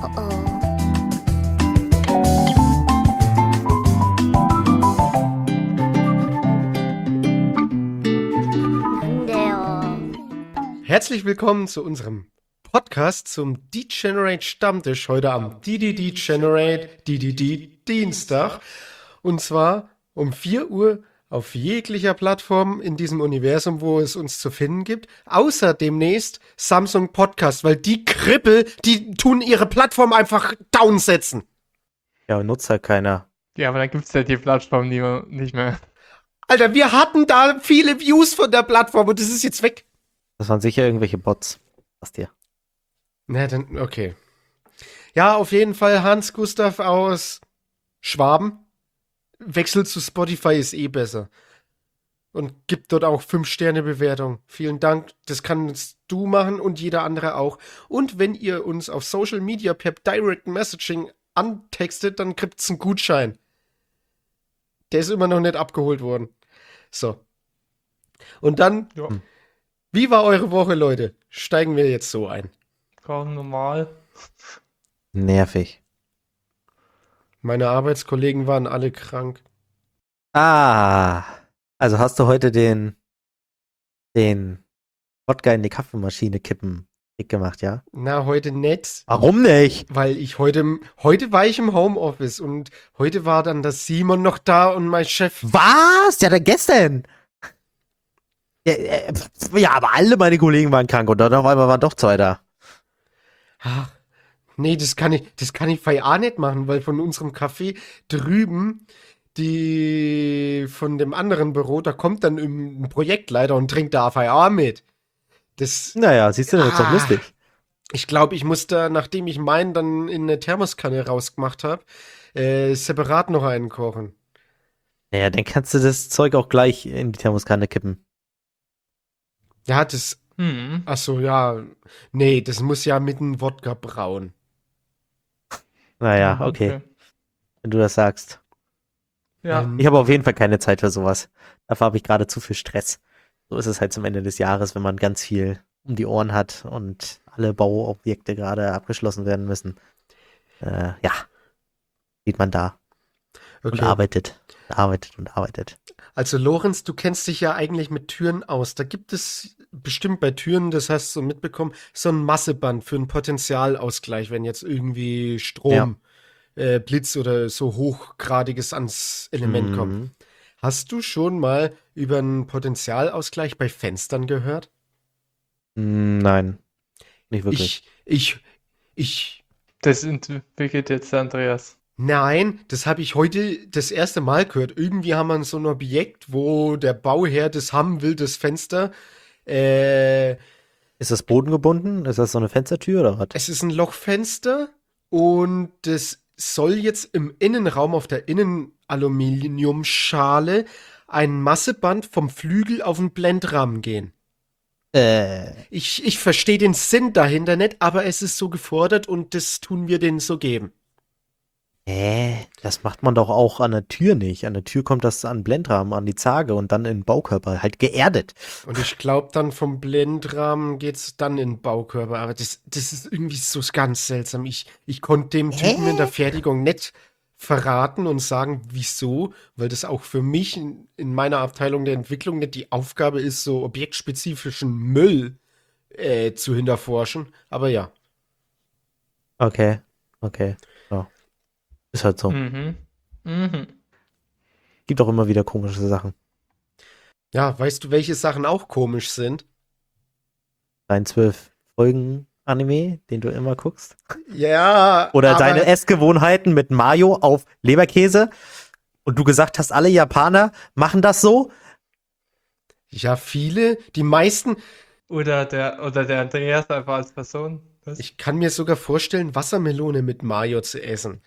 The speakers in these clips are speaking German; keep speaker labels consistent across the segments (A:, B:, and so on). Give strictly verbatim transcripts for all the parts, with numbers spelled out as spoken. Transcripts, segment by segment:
A: oh. 난데요.
B: Herzlich willkommen zu unserem Podcast zum Degenerate Stammtisch heute am D D Degenerate D D D Dienstag. Und zwar um vier Uhr auf jeglicher Plattform in diesem Universum, wo es uns zu finden gibt. Außer demnächst Samsung Podcast, weil die Krippel, die tun ihre Plattform einfach downsetzen.
C: Ja, nutzt halt keiner.
D: Ja, aber dann gibt's ja die Plattform nie mehr, nicht mehr.
B: Alter, wir hatten da viele Views von der Plattform und das ist jetzt weg.
C: Das waren sicher irgendwelche Bots. Was dir?
B: Na, dann, okay. Ja, auf jeden Fall Hans Gustav aus Schwaben. Wechsel zu Spotify ist eh besser. Und gibt dort auch fünf Sterne Bewertung. Vielen Dank. Das kannst du machen und jeder andere auch. Und wenn ihr uns auf Social Media per Direct Messaging antextet, dann kriegt's einen Gutschein. Der ist immer noch nicht abgeholt worden. So. Und dann,
D: Ja,
B: wie war eure Woche, Leute? Steigen wir jetzt so ein.
D: ganz normal.
C: Nervig.
B: Meine Arbeitskollegen waren alle krank.
C: Ah. Also hast du heute den den Wodka in die Kaffeemaschine kippen Trick gemacht, ja?
B: Na, heute nicht.
C: Warum nicht?
B: Weil ich heute, heute war ich im Homeoffice und heute war dann der Simon noch da und mein Chef.
C: Was? Ja, dann gestern. Ja, äh, pf, ja, aber alle meine Kollegen waren krank und dann auf einmal waren doch zwei da.
B: Ach, nee, das kann ich, das kann ich bei auch nicht machen, weil von unserem Café drüben, die von dem anderen Büro, da kommt dann ein Projektleiter und trinkt da F I A mit. Das,
C: Naja, siehst du, das ist doch
B: Ah.
C: lustig.
B: ich glaube, ich muss da, nachdem ich meinen dann in eine Thermoskanne rausgemacht habe, äh, separat noch einen kochen.
C: Naja, dann kannst du das Zeug auch gleich in die Thermoskanne kippen.
B: Ja, das,
D: Hm.
B: ach so, ja, nee, das muss ja mit einem Wodka brauen.
C: Naja,
D: Mhm,
C: okay, wenn du das sagst.
D: Ja,
B: Ähm,
C: Ich habe auf jeden Fall keine Zeit für sowas. Dafür habe ich gerade zu viel Stress. So ist es halt zum Ende des Jahres, wenn man ganz viel um die Ohren hat und alle Bauobjekte gerade abgeschlossen werden müssen. Äh, ja, steht man da und
B: okay.
C: arbeitet, arbeitet und arbeitet.
B: Also Lorenz, du kennst dich ja eigentlich mit Türen aus. Da gibt es bestimmt bei Türen, das hast du mitbekommen, so ein Masseband für einen Potentialausgleich, wenn jetzt irgendwie Strom, äh, Blitz oder so hochgradiges ans Element kommt.
C: Mhm.
B: Hast du schon mal über einen Potentialausgleich bei Fenstern gehört?
C: Mm, Nein, nicht wirklich.
B: Ich, ich, ich,
D: das entwickelt jetzt der Andreas.
B: nein, das habe ich heute das erste Mal gehört. Irgendwie haben wir so ein Objekt, wo der Bauherr das haben will, das Fenster. Äh,
C: Ist das bodengebunden? Ist das so eine Fenstertür oder was?
B: Es ist ein Lochfenster und das soll jetzt im Innenraum auf der Innenaluminiumschale ein Masseband vom Flügel auf den Blendrahmen gehen.
C: Äh,
B: Ich, ich verstehe den Sinn dahinter nicht, aber es ist so gefordert und das tun wir denen so geben.
C: hä? Das macht man doch auch an der Tür nicht. An der Tür kommt das an Blendrahmen, an die Zarge und dann in den Baukörper, halt geerdet.
B: Und ich glaube, dann vom Blendrahmen geht's dann in den Baukörper. Aber das, das ist irgendwie so ganz seltsam. Ich, ich konnte dem Typen
C: Hä?
B: in der Fertigung nicht verraten und sagen, wieso, weil das auch für mich in, in meiner Abteilung der Entwicklung nicht die Aufgabe ist, so objektspezifischen Müll äh, zu hinterforschen. Aber ja,
C: Okay, okay. Ja. Ist halt so.
D: Mhm. Mhm.
C: Gibt auch immer wieder komische Sachen.
B: ja, weißt du, welche Sachen auch komisch sind?
C: Dein zwölf Folgen Anime, den du immer guckst.
B: Ja,
C: Oder
B: aber
C: deine Essgewohnheiten mit Mayo auf Leberkäse. Und du gesagt hast, alle Japaner machen das so.
B: ja, viele, die meisten,
D: Oder der, oder der Andreas einfach als Person. Was?
B: ich kann mir sogar vorstellen, Wassermelone mit Mayo zu essen.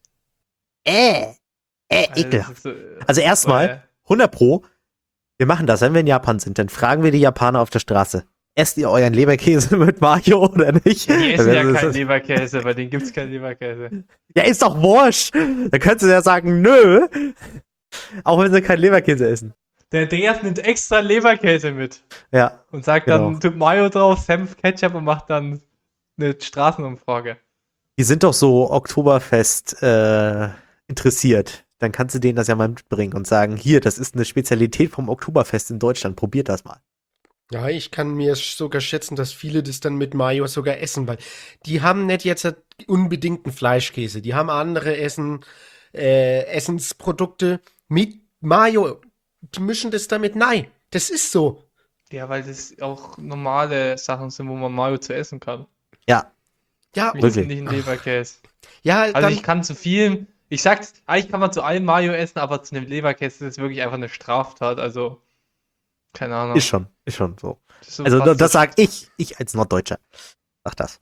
C: Äh, äh,
D: Also, das
C: ekelhaft.
D: ist so,
C: Also erstmal,
D: äh,
C: hundert Pro, wir machen das, wenn wir in Japan sind, dann fragen wir die Japaner auf der Straße. Esst ihr euren Leberkäse mit Mayo oder nicht?
D: Die essen ja
C: Das ist-
D: keinen Leberkäse, bei denen gibt's keinen Leberkäse.
C: Ja, ist doch wurscht. Da könntest du ja sagen, nö. Auch wenn sie keinen Leberkäse essen.
D: Der Andreas nimmt extra Leberkäse mit
C: Ja,
D: und sagt
C: Genau.
D: dann, tut Mayo drauf, Senf, Ketchup und macht dann eine Straßenumfrage.
C: Die sind doch so Oktoberfest äh, interessiert. Dann kannst du denen das ja mal mitbringen und sagen, hier, das ist eine Spezialität vom Oktoberfest in Deutschland, probiert das mal.
B: Ja, ich kann mir sogar schätzen, dass viele das dann mit Mayo sogar essen, weil die haben nicht jetzt unbedingt einen Fleischkäse. Die haben andere Essen, äh, Essensprodukte mit Mayo. Die mischen das damit. Nein, das ist so.
D: Ja, weil das auch normale Sachen sind, wo man Mayo zu essen kann.
C: Ja,
B: Ja,
D: Ich
C: Wirklich?
D: esse nicht einen Leberkäse.
B: ja,
D: Also
B: dann,
D: ich kann zu viel, ich sag's, eigentlich kann man zu allem Mayo essen, aber zu einem Leberkäse ist es wirklich einfach eine Straftat. Also, keine Ahnung.
C: ist schon, ist schon so.
D: Das ist so
C: Also
D: fast
C: das
D: so-
C: sag ich, ich als Norddeutscher. Sag das.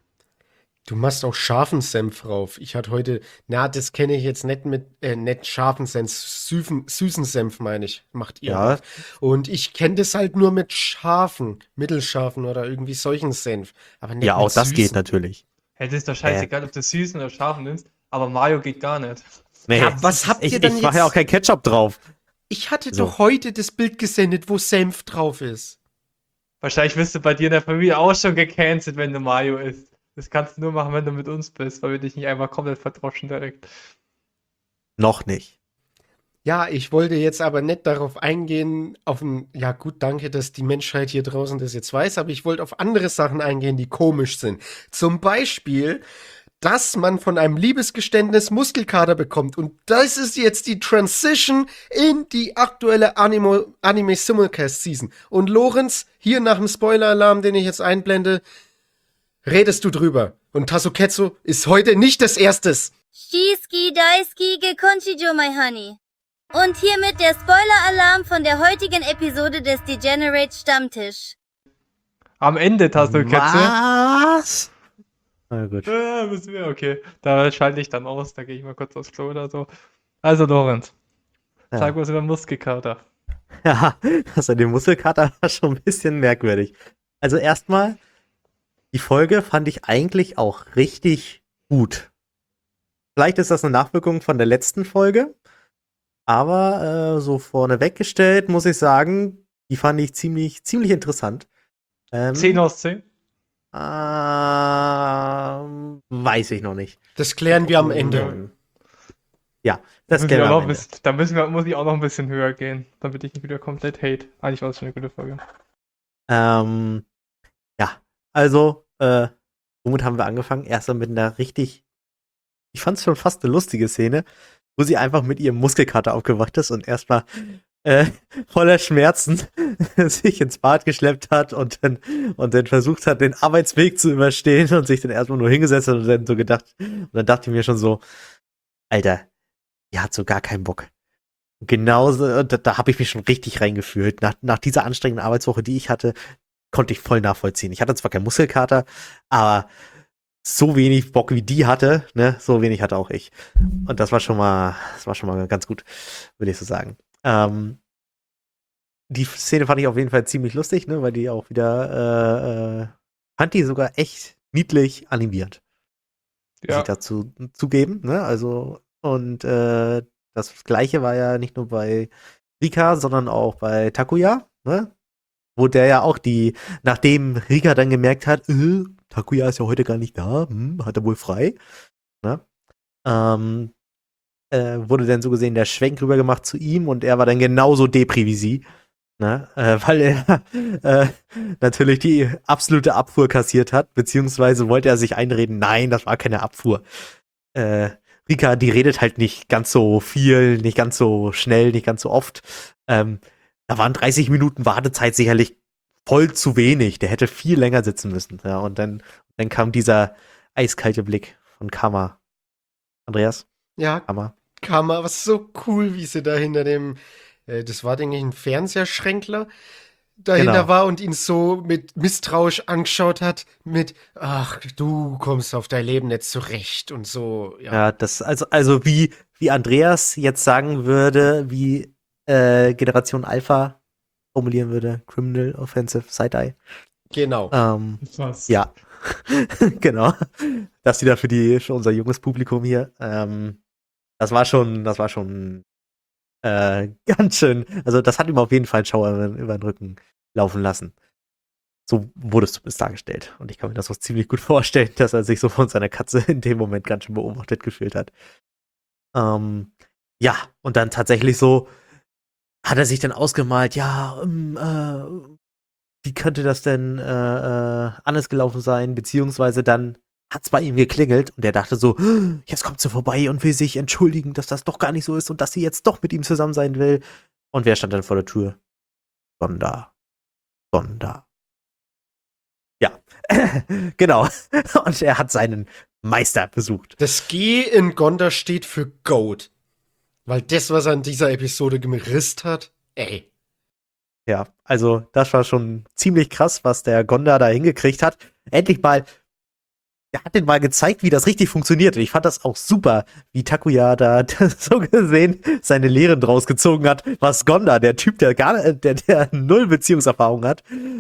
B: du machst auch scharfen Senf drauf. Ich hatte heute, na, das kenne ich jetzt nicht mit, äh, nicht scharfen Senf, süßen, süßen Senf meine ich, macht ihr.
C: Ja.
B: drauf. Und ich kenne das halt nur mit scharfen, mittelscharfen oder irgendwie solchen Senf. Aber nicht
C: Ja, auch
B: mit
C: das geht
B: süßen.
C: natürlich.
D: Hey, das ist doch scheißegal, ob du süßen oder scharfen nimmst, aber Mayo geht gar nicht.
C: Nee,
B: Ja, was habt ihr
C: ich,
B: denn
C: ich mache ja
B: jetzt-
C: auch kein Ketchup drauf.
B: Ich hatte
C: So.
B: doch heute das Bild gesendet, wo Senf drauf ist.
D: Wahrscheinlich wirst du bei dir in der Familie auch schon gecancelt, wenn du Mayo isst. Das kannst du nur machen, wenn du mit uns bist, weil wir dich nicht einfach komplett verdroschen direkt.
C: Noch nicht.
B: Ja, ich wollte jetzt aber nicht darauf eingehen, auf ein, ja gut, danke, dass die Menschheit hier draußen das jetzt weiß, aber ich wollte auf andere Sachen eingehen, die komisch sind. Zum Beispiel, dass man von einem Liebesgeständnis Muskelkater bekommt. Und das ist jetzt die Transition in die aktuelle Animo, Anime Simulcast Season. Und Lorenz, hier nach dem Spoiler-Alarm, den ich jetzt einblende, redest du drüber. Und Tasuketsu ist heute nicht das Erstes.
A: Shiski Daisuki Gekonchijo, my honey. Und hiermit der Spoiler-Alarm von der heutigen Episode des Degenerate Stammtisch.
D: Am Ende Tastatur.
C: Was? Na gut.
D: Äh, müssen wir, okay. Da schalte ich dann aus, da gehe ich mal kurz aufs Klo oder so. Also, Lorenz,
C: Ja.
D: sag was über Muskelkater.
C: Ja, also die Muskelkater war schon ein bisschen merkwürdig. Also erstmal, die Folge fand ich eigentlich auch richtig gut. Vielleicht ist das eine Nachwirkung von der letzten Folge, aber äh, so vorneweg gestellt muss ich sagen, die fand ich ziemlich, ziemlich interessant. Ähm,
D: zehn aus zehn?
C: Ähm, weiß ich noch nicht.
B: Das klären wir am Ende.
C: Ja, das
D: Müssen
C: kennen
D: wir
C: wir
D: auch
C: am
D: noch
C: Ende.
D: bis, da müssen wir, muss ich auch noch ein bisschen höher gehen, damit ich nicht wieder komplett hate. Eigentlich war es schon eine gute Folge.
C: Ähm, ja, also, äh, womit haben wir angefangen? Erstmal mit einer richtig, ich fand es schon fast eine lustige Szene, wo sie einfach mit ihrem Muskelkater aufgewacht ist und erstmal äh, voller Schmerzen sich ins Bad geschleppt hat und dann, und dann versucht hat, den Arbeitsweg zu überstehen und sich dann erstmal nur hingesetzt hat und dann so gedacht, und dann dachte ich mir schon so, Alter, die hat so gar keinen Bock. Genauso, da, da habe ich mich schon richtig reingefühlt. Nach, nach dieser anstrengenden Arbeitswoche, die ich hatte, konnte ich voll nachvollziehen. Ich hatte zwar keinen Muskelkater, aber so wenig Bock wie die hatte, ne, so wenig hatte auch ich. Und das war schon mal, das war schon mal ganz gut, würde ich so sagen. Ähm, die Szene fand ich auf jeden Fall ziemlich lustig, ne, weil die auch wieder, äh, äh, fand die sogar echt niedlich animiert. Muss
D: Ja,
C: ich dazu zugeben, ne, also, und, äh, das Gleiche war ja nicht nur bei Rika, sondern auch bei Takuya, ne? Wo der ja auch die, nachdem Rika dann gemerkt hat, äh, Takuya ist ja heute gar nicht da, hm, hat er wohl frei, ne? Ähm, äh, wurde dann so gesehen der Schwenk rüber gemacht zu ihm und er war dann genauso depri wie sie, ne? Äh, weil er äh, natürlich die absolute Abfuhr kassiert hat, beziehungsweise wollte er sich einreden, nein, das war keine Abfuhr. Äh, Rika, die redet halt nicht ganz so viel, nicht ganz so schnell, nicht ganz so oft. Ähm, da waren dreißig Minuten Wartezeit sicherlich voll zu wenig. Der hätte viel länger sitzen müssen. Ja, und dann, dann kam dieser eiskalte Blick von Kama. Andreas?
B: Ja,
C: Kama?
B: Kammer, was so cool, wie sie da hinter dem, äh, das war, denke ich, ein Fernseherschränkler, dahinter
C: Genau.
B: war und ihn so mit misstrauisch angeschaut hat, mit, ach, du kommst auf dein Leben nicht zurecht und so, ja.
C: Ja, das, also, also wie, wie Andreas jetzt sagen würde, wie äh, Generation Alpha formulieren würde, Criminal Offensive Side-Eye.
B: Genau.
C: Ähm,
D: was?
C: Ja, genau. Das wieder für die für unser junges Publikum hier. Ähm, das war schon, das war schon äh, ganz schön. Also das hat ihm auf jeden Fall einen Schauer über, über den Rücken laufen lassen. So wurde es zumindest dargestellt. Und ich kann mir das auch ziemlich gut vorstellen, dass er sich so von seiner Katze in dem Moment ganz schön beobachtet gefühlt hat. Ähm, ja, und dann tatsächlich so hat er sich dann ausgemalt, ja, ähm, äh, wie könnte das denn äh, äh, anders gelaufen sein? Beziehungsweise dann hat es bei ihm geklingelt und er dachte so, jetzt kommt sie vorbei und will sich entschuldigen, dass das doch gar nicht so ist und dass sie jetzt doch mit ihm zusammen sein will. Und wer stand dann vor der Tür? Gonda. Gonda. Ja, genau. Und er hat seinen Meister besucht.
B: Das G in Gonda steht für Goat. Weil das, was er in dieser Episode gerisst hat, ey.
C: Ja, also das war schon ziemlich krass, was der Gonda da hingekriegt hat. Endlich mal, der hat den mal gezeigt, wie das richtig funktioniert. Und ich fand das auch super, wie Takuya da so gesehen seine Lehren draus gezogen hat, was Gonda, der Typ, der gar der, der null Beziehungserfahrung hat,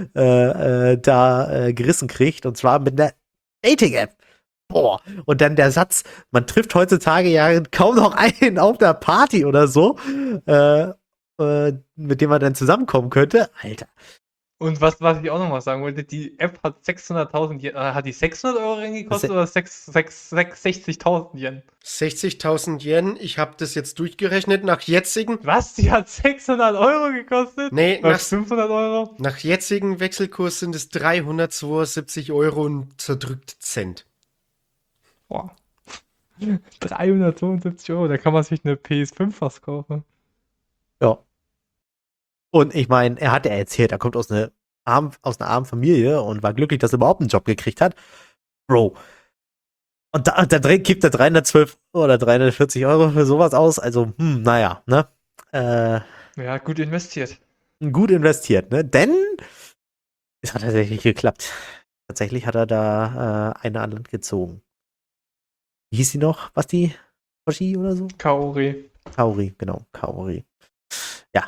C: äh, äh, da äh, gerissen kriegt. Und zwar mit einer Dating-App. Boah. Und dann der Satz, man trifft heutzutage ja kaum noch einen auf der Party oder so, äh, äh, mit dem man dann zusammenkommen könnte. Alter.
D: Und was, was ich auch noch mal sagen wollte, die App hat sechshunderttausend Yen, äh, hat die sechshundert Euro gekostet
C: Se-
D: oder sechs- sechs- sechs- sechzigtausend Yen?
B: sechzigtausend Yen, ich habe das jetzt durchgerechnet, nach jetzigen,
D: Was? Die hat sechshundert Euro gekostet?
B: nee,
D: Oder
B: nach,
D: fünfhundert Euro?
B: nach jetzigen Wechselkurs sind es dreihundertzweiundsiebzig Euro und zerdrückt Cent.
D: Boah. dreihundertzweiundsiebzig Euro, da kann man sich eine P S fünf fast kaufen.
C: Ja. Und ich meine, er hat ja erzählt, er kommt aus, eine arm, aus einer armen Familie und war glücklich, dass er überhaupt einen Job gekriegt hat. Bro. Und da, da drin gibt er dreihundertzwölf oder dreihundertvierzig Euro für sowas aus. Also, hm, naja, ne? Äh,
D: Ja, gut investiert.
C: gut investiert, ne? Denn es hat tatsächlich geklappt. Tatsächlich hat er da äh, eine an Land gezogen. Wie hieß sie noch? Was die? Hoshi oder so?
D: Kaori.
C: Kaori, genau, Kaori. Ja.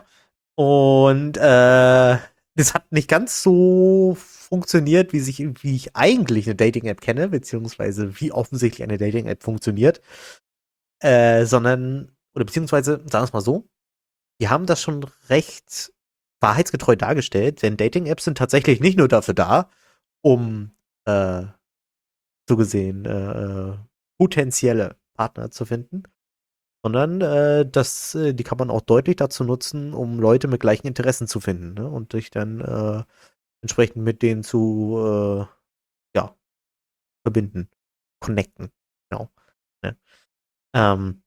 C: Und äh, das hat nicht ganz so funktioniert, wie, sich, wie ich eigentlich eine Dating-App kenne, beziehungsweise wie offensichtlich eine Dating-App funktioniert. Äh, sondern, oder beziehungsweise, sagen wir es mal so, die haben das schon recht wahrheitsgetreu dargestellt, denn Dating-Apps sind tatsächlich nicht nur dafür da, um äh, so gesehen äh, potenzielle Partner zu finden, sondern äh, das, äh, die kann man auch deutlich dazu nutzen, um Leute mit gleichen Interessen zu finden, ne? Und sich dann äh, entsprechend mit denen zu äh, ja, verbinden, connecten, genau. Ne? Ähm,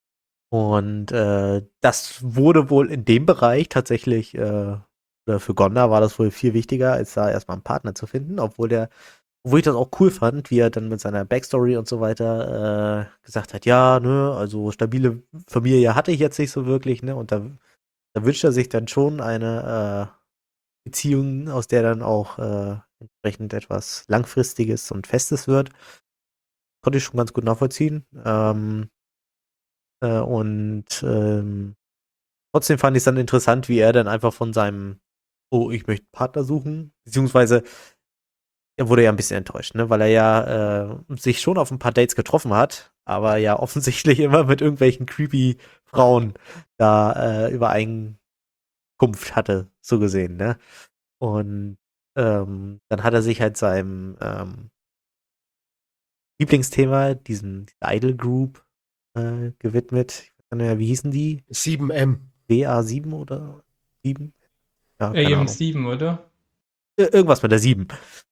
C: und äh, das wurde wohl in dem Bereich tatsächlich, äh, oder für Gonda war das wohl viel wichtiger, als da erstmal einen Partner zu finden, obwohl der Wo ich das auch cool fand, wie er dann mit seiner Backstory und so weiter äh, gesagt hat, ja, ne, also stabile Familie hatte ich jetzt nicht so wirklich, ne, und da, da wünscht er sich dann schon eine äh, Beziehung, aus der dann auch äh, entsprechend etwas Langfristiges und Festes wird. Konnte ich schon ganz gut nachvollziehen. Ähm, äh, und ähm, trotzdem fand ich es dann interessant, wie er dann einfach von seinem, oh, ich möchte einen Partner suchen, beziehungsweise er wurde ja ein bisschen enttäuscht, ne, weil er ja äh, sich schon auf ein paar Dates getroffen hat, aber ja offensichtlich immer mit irgendwelchen creepy Frauen da äh, Übereinkunft hatte, so gesehen, ne. Und ähm, dann hat er sich halt seinem ähm, Lieblingsthema, diesem Idol Group, äh, gewidmet. Ich weiß nicht mehr, wie hießen die?
B: sieben M.
C: W A sieben oder sieben? Ja, keine
D: A M
C: Ahnung.
D: sieben, oder?
C: Ir- Irgendwas mit der sieben.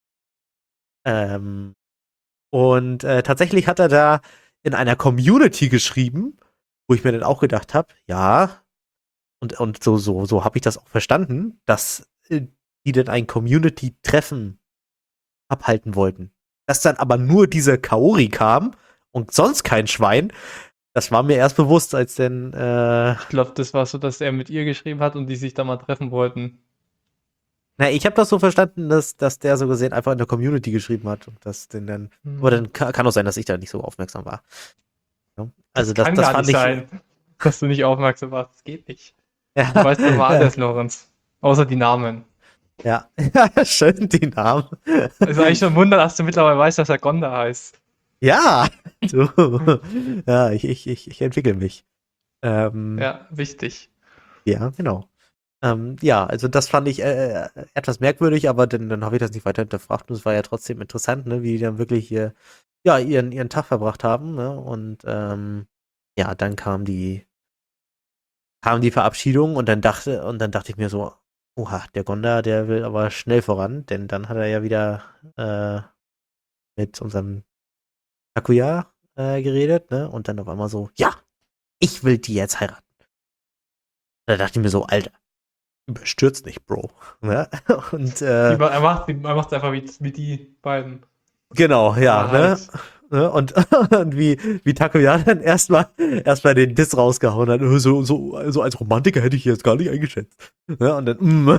C: Ähm, und äh, tatsächlich hat er da in einer Community geschrieben, wo ich mir dann auch gedacht habe, ja, und, und so, so, so habe ich das auch verstanden, dass äh, die dann ein Community-Treffen abhalten wollten. Dass dann aber nur diese Kaori kam und sonst kein Schwein, das war mir erst bewusst, als denn äh,
D: Ich glaube, das war so, dass er mit ihr geschrieben hat und die sich da mal treffen wollten.
C: na, ich habe das so verstanden, dass, dass der so gesehen einfach in der Community geschrieben hat und das den dann,
D: Hm.
C: aber dann ka- kann auch sein, dass ich da nicht so aufmerksam war. Ja, also das,
D: kann
C: das
D: gar
C: fand
D: nicht
C: ich,
D: sein, dass du nicht aufmerksam warst. Das geht nicht.
C: ja,
D: Du weißt immer alles, Lorenz. Außer die Namen.
C: ja, schön die Namen.
D: Es ist eigentlich schon ein Wunder, dass du mittlerweile weißt, dass er Gonda heißt.
C: Ja, du. Ja, ich, ich, ich, ich entwickle mich. Ähm, ja.
D: Ja, wichtig.
C: ja, genau. Ähm, ja, also das fand ich äh, etwas merkwürdig, aber dann, dann habe ich das nicht weiter hinterfragt und es war ja trotzdem interessant, ne, wie die dann wirklich hier, ja, ihren, ihren Tag verbracht haben, ne? Und ähm, ja, dann kam die, kam die Verabschiedung und dann dachte, und dann dachte ich mir so, oha, der Gonda, der will aber schnell voran, denn dann hat er ja wieder äh, mit unserem Takuya äh, geredet, ne? Und dann auf einmal so, ja, ich will die jetzt heiraten. Da dachte ich mir so, Alter, überstürzt nicht, Bro. Ne? Und äh,
D: Die, ma- er macht er macht einfach wie, wie die beiden.
C: genau, ja,
D: Ja,
C: ne?
D: halt.
C: Ne? Und, und wie, wie Takuya dann erstmal erstmal den Diss rausgehauen hat. äh, So, so, also als Romantiker hätte ich jetzt gar nicht eingeschätzt. Ne? Und dann, mm,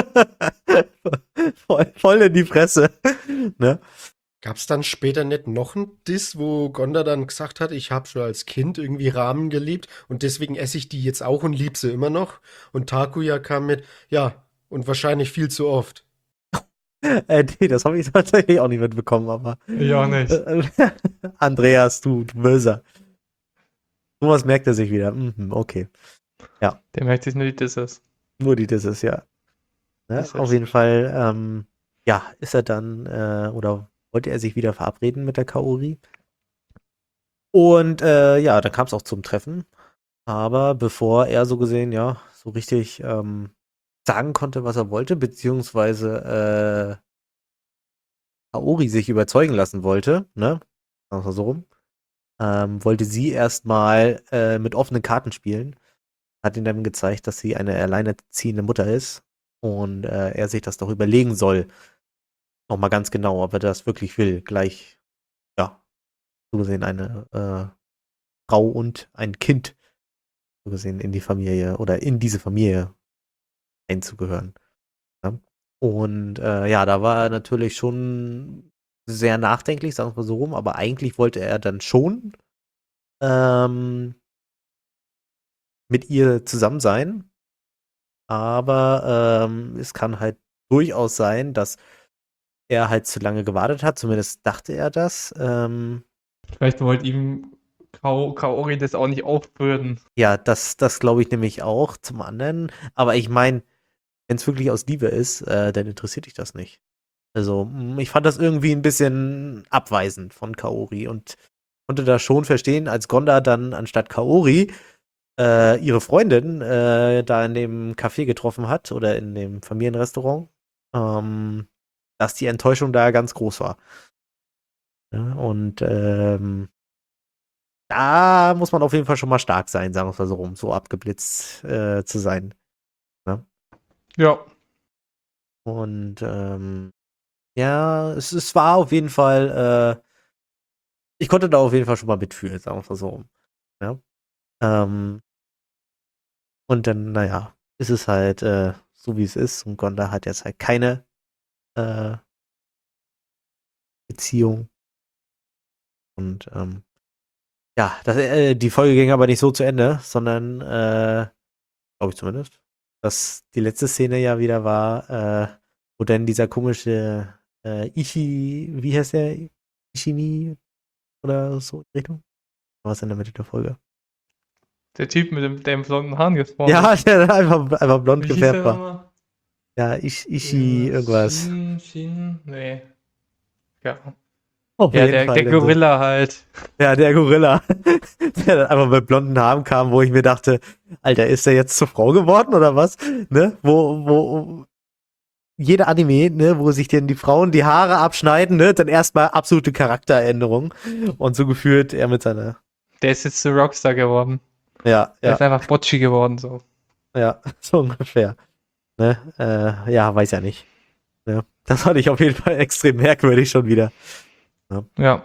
C: voll, voll in die Fresse. Ne?
B: Gab's dann später nicht noch einen Diss, wo Gonda dann gesagt hat, ich habe schon als Kind irgendwie Ramen geliebt und deswegen esse ich die jetzt auch und lieb sie immer noch? Und Takuya kam mit, ja, und wahrscheinlich viel zu oft.
C: Äh, nee, das habe ich tatsächlich auch nicht mitbekommen, aber
D: Ich auch nicht.
C: äh, Andreas, du, du Böser. Sowas merkt er sich wieder. Mhm, okay.
D: Der merkt sich nur die Disses.
C: Nur die Disses, ja. Ne?
D: Disses.
C: Auf jeden Fall, ähm, ja, ist er dann, äh, oder wollte er sich wieder verabreden mit der Kaori. Und äh, ja, dann kam es auch zum Treffen. Aber bevor er so gesehen, ja, so richtig ähm, sagen konnte, was er wollte, beziehungsweise äh, Kaori sich überzeugen lassen wollte, ne? Sagen wir so rum, ähm, wollte sie erstmal äh, mit offenen Karten spielen. Hat ihm dann gezeigt, dass sie eine alleinerziehende Mutter ist und äh, er sich das doch überlegen soll. Nochmal ganz genau, ob er das wirklich will. Gleich, ja, so gesehen eine äh, Frau und ein Kind, so gesehen in die Familie oder in diese Familie einzugehören. Ja? Und äh, ja, da war er natürlich schon sehr nachdenklich, sagen wir mal so rum, aber eigentlich wollte er dann schon ähm, mit ihr zusammen sein. Aber ähm, es kann halt durchaus sein, dass er halt zu lange gewartet hat. Zumindest dachte er das. Ähm,
D: Vielleicht wollte ihm Kao- Kaori das auch nicht aufbürden.
C: ja, das, das glaube ich nämlich auch zum anderen. Aber ich meine, wenn es wirklich aus Liebe ist, äh, dann interessiert dich das nicht. Also, mh, ich fand das irgendwie ein bisschen abweisend von Kaori und konnte da schon verstehen, als Gonda dann anstatt Kaori äh, ihre Freundin äh, da in dem Café getroffen hat oder in dem Familienrestaurant, ähm, dass die Enttäuschung da ganz groß war. Ja, und ähm, da muss man auf jeden Fall schon mal stark sein, sagen wir es mal so rum, so abgeblitzt äh, zu sein.
D: Ja.
C: Und ähm, ja, es, es war auf jeden Fall, äh, ich konnte da auf jeden Fall schon mal mitfühlen, sagen wir es mal so rum. Ja. Ähm, und dann, naja, ist es halt äh, so, wie es ist. Und Gonda hat jetzt halt keine äh, Beziehung. Und ähm, ja, das, äh, die Folge ging aber nicht so zu Ende, sondern, äh, glaube ich zumindest, dass die letzte Szene ja wieder war, äh, wo dann dieser komische äh, Ichi, wie heißt der? Ishimi oder so in die Richtung? Was in der Mitte der Folge?
D: Der Typ mit dem, dem blonden Haaren gesprochen.
C: Ja, der einfach, einfach blond
D: Wie hieß
C: gefärbt
D: der
C: war.
D: nochmal?
C: Ja, Ish, Ishi, irgendwas.
D: Shin, Shin, nee. Ja.
C: Auf
D: Ja,
C: jeden
D: der,
C: Fall
D: der
C: dann so.
D: Gorilla halt.
C: Ja, der Gorilla, der dann einfach mit blonden Haaren kam, wo ich mir dachte, Alter, ist der jetzt zur Frau geworden oder was? Ne? Wo, wo, jeder Anime, ne, wo sich denn die Frauen die Haare abschneiden, ne, dann erstmal absolute Charakteränderung. Und so gefühlt er mit seiner,
D: Der ist jetzt zu Rockstar geworden.
C: ja,
D: Der
C: ja,
D: ist einfach Bocci geworden, so.
C: ja, so ungefähr. Ne? Äh, ja, weiß ja nicht. Ne? Das fand ich auf jeden Fall extrem merkwürdig schon wieder.
D: Ja.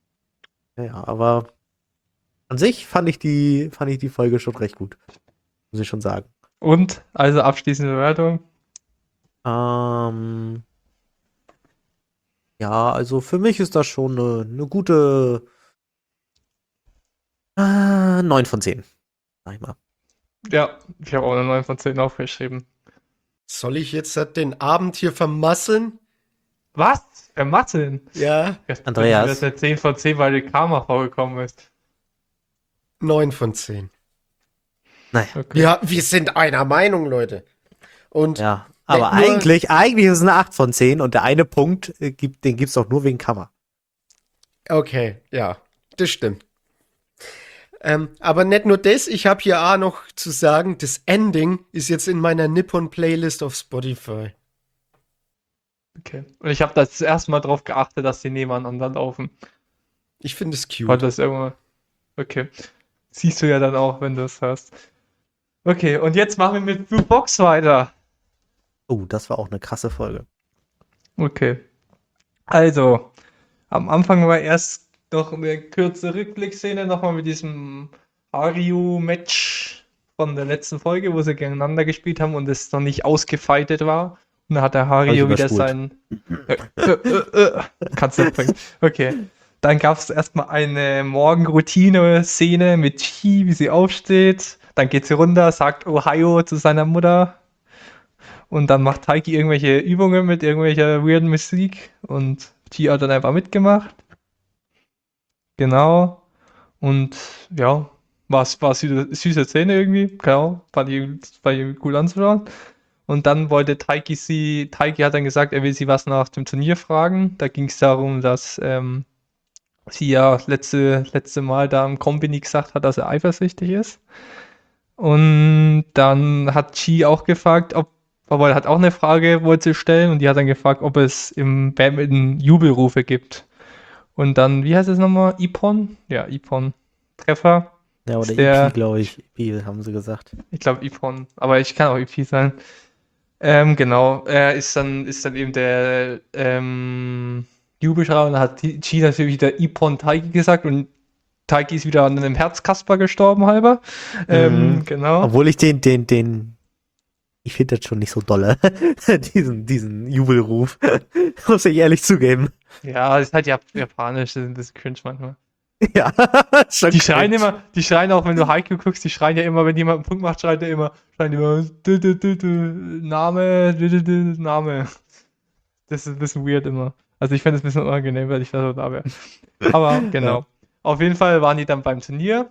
C: Ja, aber an sich fand ich die, fand ich die Folge schon recht gut. Muss ich schon sagen.
D: Und, also abschließende Bewertung.
C: Ähm, ja, also für mich ist das schon eine, eine gute äh, neun von zehn. Sag ich mal.
D: Ja, ich habe auch eine neun von zehn aufgeschrieben.
B: Soll ich jetzt den Abend hier vermasseln?
D: Was? Vermasseln?
B: Ja,
C: Andreas.
D: Das ist eine zehn von zehn, weil die Karma vorgekommen ist.
B: neun von zehn.
C: Naja.
D: Okay.
B: Ja, wir sind einer Meinung, Leute. Und
C: Ja, aber
B: nur-
C: eigentlich, eigentlich ist es eine acht von zehn und der eine Punkt, äh, gibt, den gibt's doch nur wegen Kammer.
B: okay, ja, das stimmt. Ähm, aber nicht nur das, ich habe hier auch noch zu sagen, das Ending ist jetzt in meiner Nippon-Playlist auf Spotify.
D: Okay. Und ich habe das erste Mal drauf geachtet, dass die nebeneinander laufen.
B: Ich finde es
D: Weil
B: cute.
D: das irgendwann. Okay. Siehst du ja dann auch, wenn du es hörst. Okay, und jetzt machen wir mit Blue Box weiter.
C: Oh, das war auch eine krasse Folge.
D: Okay. Also, am Anfang war erst noch eine kurze Rückblickszene, nochmal mit diesem Hario-Match von der letzten Folge, wo sie gegeneinander gespielt haben und es noch nicht ausgefeitet war. Und dann hat der Hario
C: Hab ich
D: wieder
C: überspult.
D: sein. Äh, äh, äh, äh. Kannst du nicht bringen. Okay. Dann gab es erstmal eine Morgenroutine-Szene mit Chi, wie sie aufsteht. Dann geht sie runter, sagt Ohio zu seiner Mutter. Und dann macht Taiki irgendwelche Übungen mit irgendwelcher weirden Musik. Und Chi hat dann einfach mitgemacht. Genau. Und ja, war war süße, süße Szene irgendwie. Genau. Fand ich, fand ich cool anzuschauen. Und dann wollte Taiki sie, Taiki hat dann gesagt, er will sie was nach dem Turnier fragen. Da ging es darum, dass ähm, sie ja letzte, letzte Mal da im Company gesagt hat, dass er eifersüchtig ist. Und dann hat Chi auch gefragt, ob, aber er hat auch eine Frage, wollte sie stellen, und die hat dann gefragt, ob es im Badminton Jubelrufe gibt. Und dann, wie heißt es nochmal? Ippon? Ja, Ippon. Treffer.
C: Ja, oder
D: Ist der-
C: E P, glaube ich. E P, haben sie gesagt.
D: Ich glaube Ippon, aber ich kann auch I P sein. Ähm, genau, er ist dann, ist dann eben der ähm, Jubelschrei, und dann hat die- Chi natürlich wieder Ippon Taiki gesagt, und Taiki ist wieder an einem Herzkasper gestorben halber. Ähm,
C: Mhm.
D: genau.
C: Obwohl ich den, den, den, ich finde das schon nicht so dolle. diesen, diesen Jubelruf. Muss ich ehrlich zugeben.
D: Ja, ist halt Jap japanisch, das ist ein bisschen cringe manchmal.
C: Ja, schon
D: Die schreien
C: cringe.
D: immer, die schreien auch, wenn du Haikyuu guckst, die schreien ja immer, wenn jemand einen Punkt macht, schreit er immer, schreien die immer, dü, dü, dü, dü, Name, dü, dü, dü, Name. Das ist ein bisschen weird immer. Also ich fände es ein bisschen unangenehm, wenn ich da so da wäre. Aber genau.
C: Ja.
D: Auf jeden Fall waren die dann beim Turnier.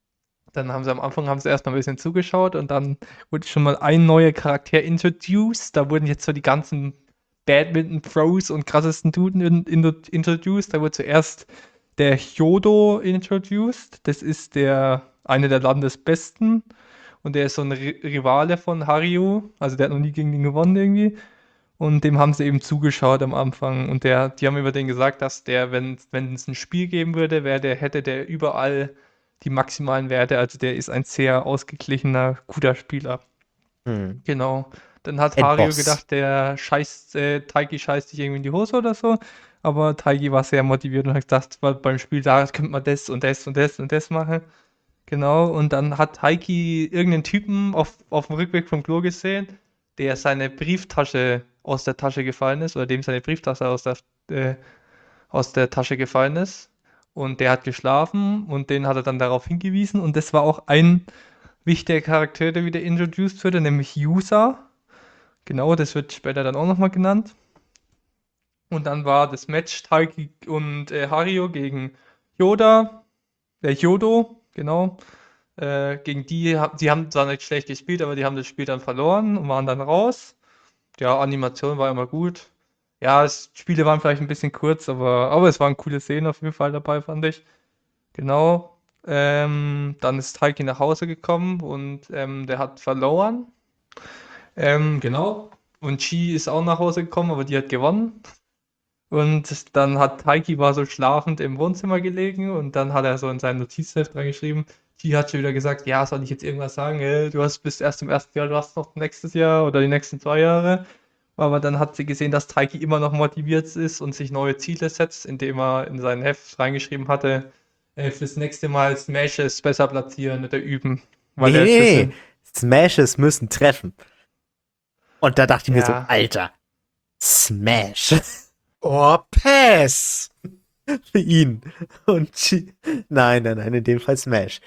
D: Dann haben sie am Anfang haben sie erstmal ein bisschen zugeschaut, und dann wurde schon mal ein neuer Charakter introduced. Da wurden jetzt so die ganzen Badminton-Pros und krassesten Duden in, in, introduced. Da wurde zuerst der Hyodo introduced. Das ist der eine der Landesbesten, und der ist so ein Ri- Rivale von Hario. Also der hat noch nie gegen den gewonnen irgendwie. Und dem haben sie eben zugeschaut am Anfang. Und der, die haben über den gesagt, dass der, wenn, wenn es ein Spiel geben würde, wäre der, hätte der überall die maximalen Werte. Also der ist ein sehr ausgeglichener, guter Spieler.
C: Hm.
D: Genau. Dann hat
C: Ein
D: Hario
C: Boss.
D: gedacht, der scheißt, äh, Taiki scheißt sich irgendwie in die Hose oder so. Aber Taiki war sehr motiviert und hat gesagt, weil beim Spiel da könnte man das und das und das und das machen. Genau. Und dann hat Taiki irgendeinen Typen auf, auf dem Rückweg vom Klo gesehen, der seine Brieftasche aus der Tasche gefallen ist, oder dem seine Brieftasche aus der, äh, aus der Tasche gefallen ist. Und der hat geschlafen, und den hat er dann darauf hingewiesen. Und das war auch ein wichtiger Charakter, der wieder introduced wurde, nämlich Yusa. Genau, das wird später dann auch nochmal genannt. Und dann war das Match Taiki und äh, Hario gegen Yoda, äh, Yodo, genau. Äh, gegen die, ha- die haben zwar nicht schlecht gespielt, aber die haben das Spiel dann verloren und waren dann raus. Ja, Animation war immer gut. Ja, es, Spiele waren vielleicht ein bisschen kurz, aber, aber es waren coole Szenen auf jeden Fall dabei, fand ich. Genau. Ähm, dann ist Taiki nach Hause gekommen, und ähm, der hat verloren. Ähm, genau. Und Chi ist auch nach Hause gekommen, aber die hat gewonnen. Und dann hat Taiki war so schlafend im Wohnzimmer gelegen, und dann hat er so in sein Notizheft reingeschrieben. Chi hat schon wieder gesagt, ja, soll ich jetzt irgendwas sagen? Äh, Du hast bist erst im ersten Jahr, du hast noch nächstes Jahr oder die nächsten zwei Jahre. Aber dann hat sie gesehen, dass Taiki immer noch motiviert ist und sich neue Ziele setzt, indem er in sein Heft reingeschrieben hatte, äh, fürs nächste Mal Smashes besser platzieren oder üben. Weil
C: Nee,
D: er ist
C: nee,
D: ein
C: nee. Smashes müssen treffen. Und da dachte ich mir so,
D: Ja.
C: Alter, Smash
B: Oh, Pass!
C: für ihn. Und Chi- nein, nein, nein, in dem Fall Smash.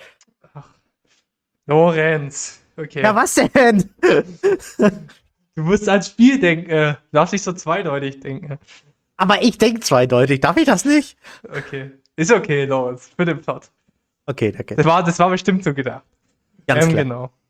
D: Lorenz. Okay.
C: Ja, was denn?
D: Du musst ans Spiel denken. Äh, du darfst nicht so zweideutig denken.
C: Aber ich denke zweideutig, darf ich das nicht?
D: Okay. Ist okay, Lorenz. Für den Plot.
C: Okay, danke.
D: Das war, das war bestimmt so gedacht.
C: Ganz
D: ähm,
C: klar.
D: Genau.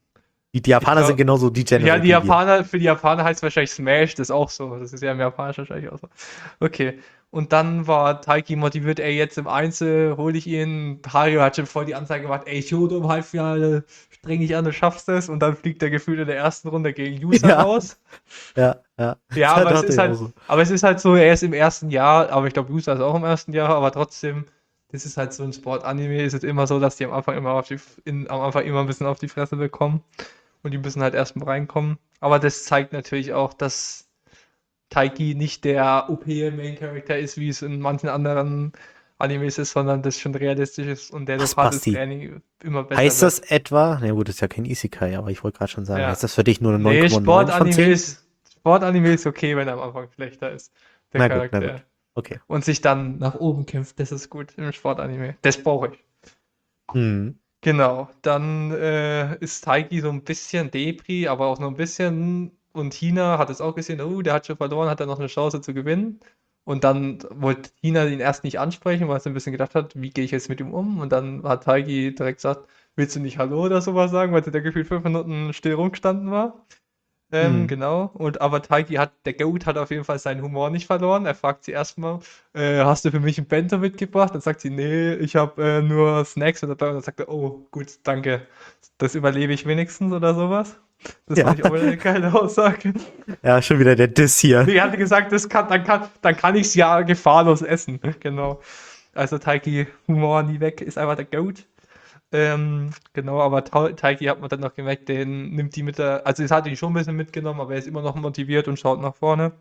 C: Die, die Japaner
D: glaub-
C: sind genauso degenerate.
D: Ja, die
C: wie wir.
D: Japaner, für die Japaner heißt es wahrscheinlich Smash, das ist auch so. Das ist ja im Japanischen wahrscheinlich auch so. Okay. Und dann war Taiki motiviert, ey, jetzt im Einzel hole ich ihn. Hario hat schon voll die Anzeige gemacht, ey, Shoto im Halbfinale, streng dich an, du schaffst es. Und dann fliegt der gefühlt in der ersten Runde gegen Yusa
C: Ja.
D: raus.
C: Ja, ja.
D: Ja,
C: Das
D: aber es,
C: dachte
D: ist
C: ich
D: halt,
C: auch so.
D: aber es ist halt so, er ist im ersten Jahr, aber ich glaube, Yusa ist auch im ersten Jahr, aber trotzdem, das ist halt so ein Sport-Anime, ist es immer so, dass die am Anfang immer auf die, in, am Anfang immer ein bisschen auf die Fresse bekommen und die müssen halt erstmal reinkommen. Aber das zeigt natürlich auch, dass Taiki nicht der O P-Main-Character ist, wie es in manchen anderen Animes ist, sondern das schon realistisch ist und der
C: Was,
D: durch hartes
C: Basti?
D: Training immer besser
C: Heißt
D: wird.
C: das etwa, na gut, das ist ja kein Isekai, aber ich wollte gerade schon sagen,
D: Ja.
C: heißt das für dich nur eine
D: Nee,
C: neun Komma neun von
D: Sportanime
C: zehn?
D: ist, Sportanime ist okay, wenn er am Anfang schlechter ist, der
C: Na gut, na
D: Charakter.
C: gut. Okay.
D: Und sich dann nach oben kämpft, das ist gut im Sportanime. Das brauche ich.
C: Hm.
D: Genau, dann äh, ist Taiki so ein bisschen Depri, aber auch nur ein bisschen. Und Hina hat es auch gesehen, oh, der hat schon verloren, hat er noch eine Chance zu gewinnen. Und dann wollte Hina ihn erst nicht ansprechen, weil sie ein bisschen gedacht hat, wie gehe ich jetzt mit ihm um? Und dann hat Taiki direkt gesagt, willst du nicht Hallo oder sowas sagen, weil der gefühlt fünf Minuten still rumgestanden war. Ähm,
C: Hm.
D: genau. Und aber Taiki hat, der Goat hat auf jeden Fall seinen Humor nicht verloren. Er fragt sie erstmal, äh, hast du für mich ein Bento mitgebracht? Dann sagt sie, nee, ich habe äh, nur Snacks mit dabei. Und dann sagt er, oh, gut, danke. Das überlebe ich wenigstens oder sowas. Das
C: Ja.
D: fand ich auch wieder eine geile Aussage.
C: Ja, schon wieder der Diss hier.
D: Nee, hatte gesagt, das kann, dann kann, dann kann ich es ja gefahrlos essen. Genau. Also Taiki, Humor nie weg, ist einfach der Goat. Ähm, genau, aber Ta- Taiki hat man dann noch gemerkt, den nimmt die mit der, also es hat ihn schon ein bisschen mitgenommen, aber er ist immer noch motiviert und schaut nach vorne.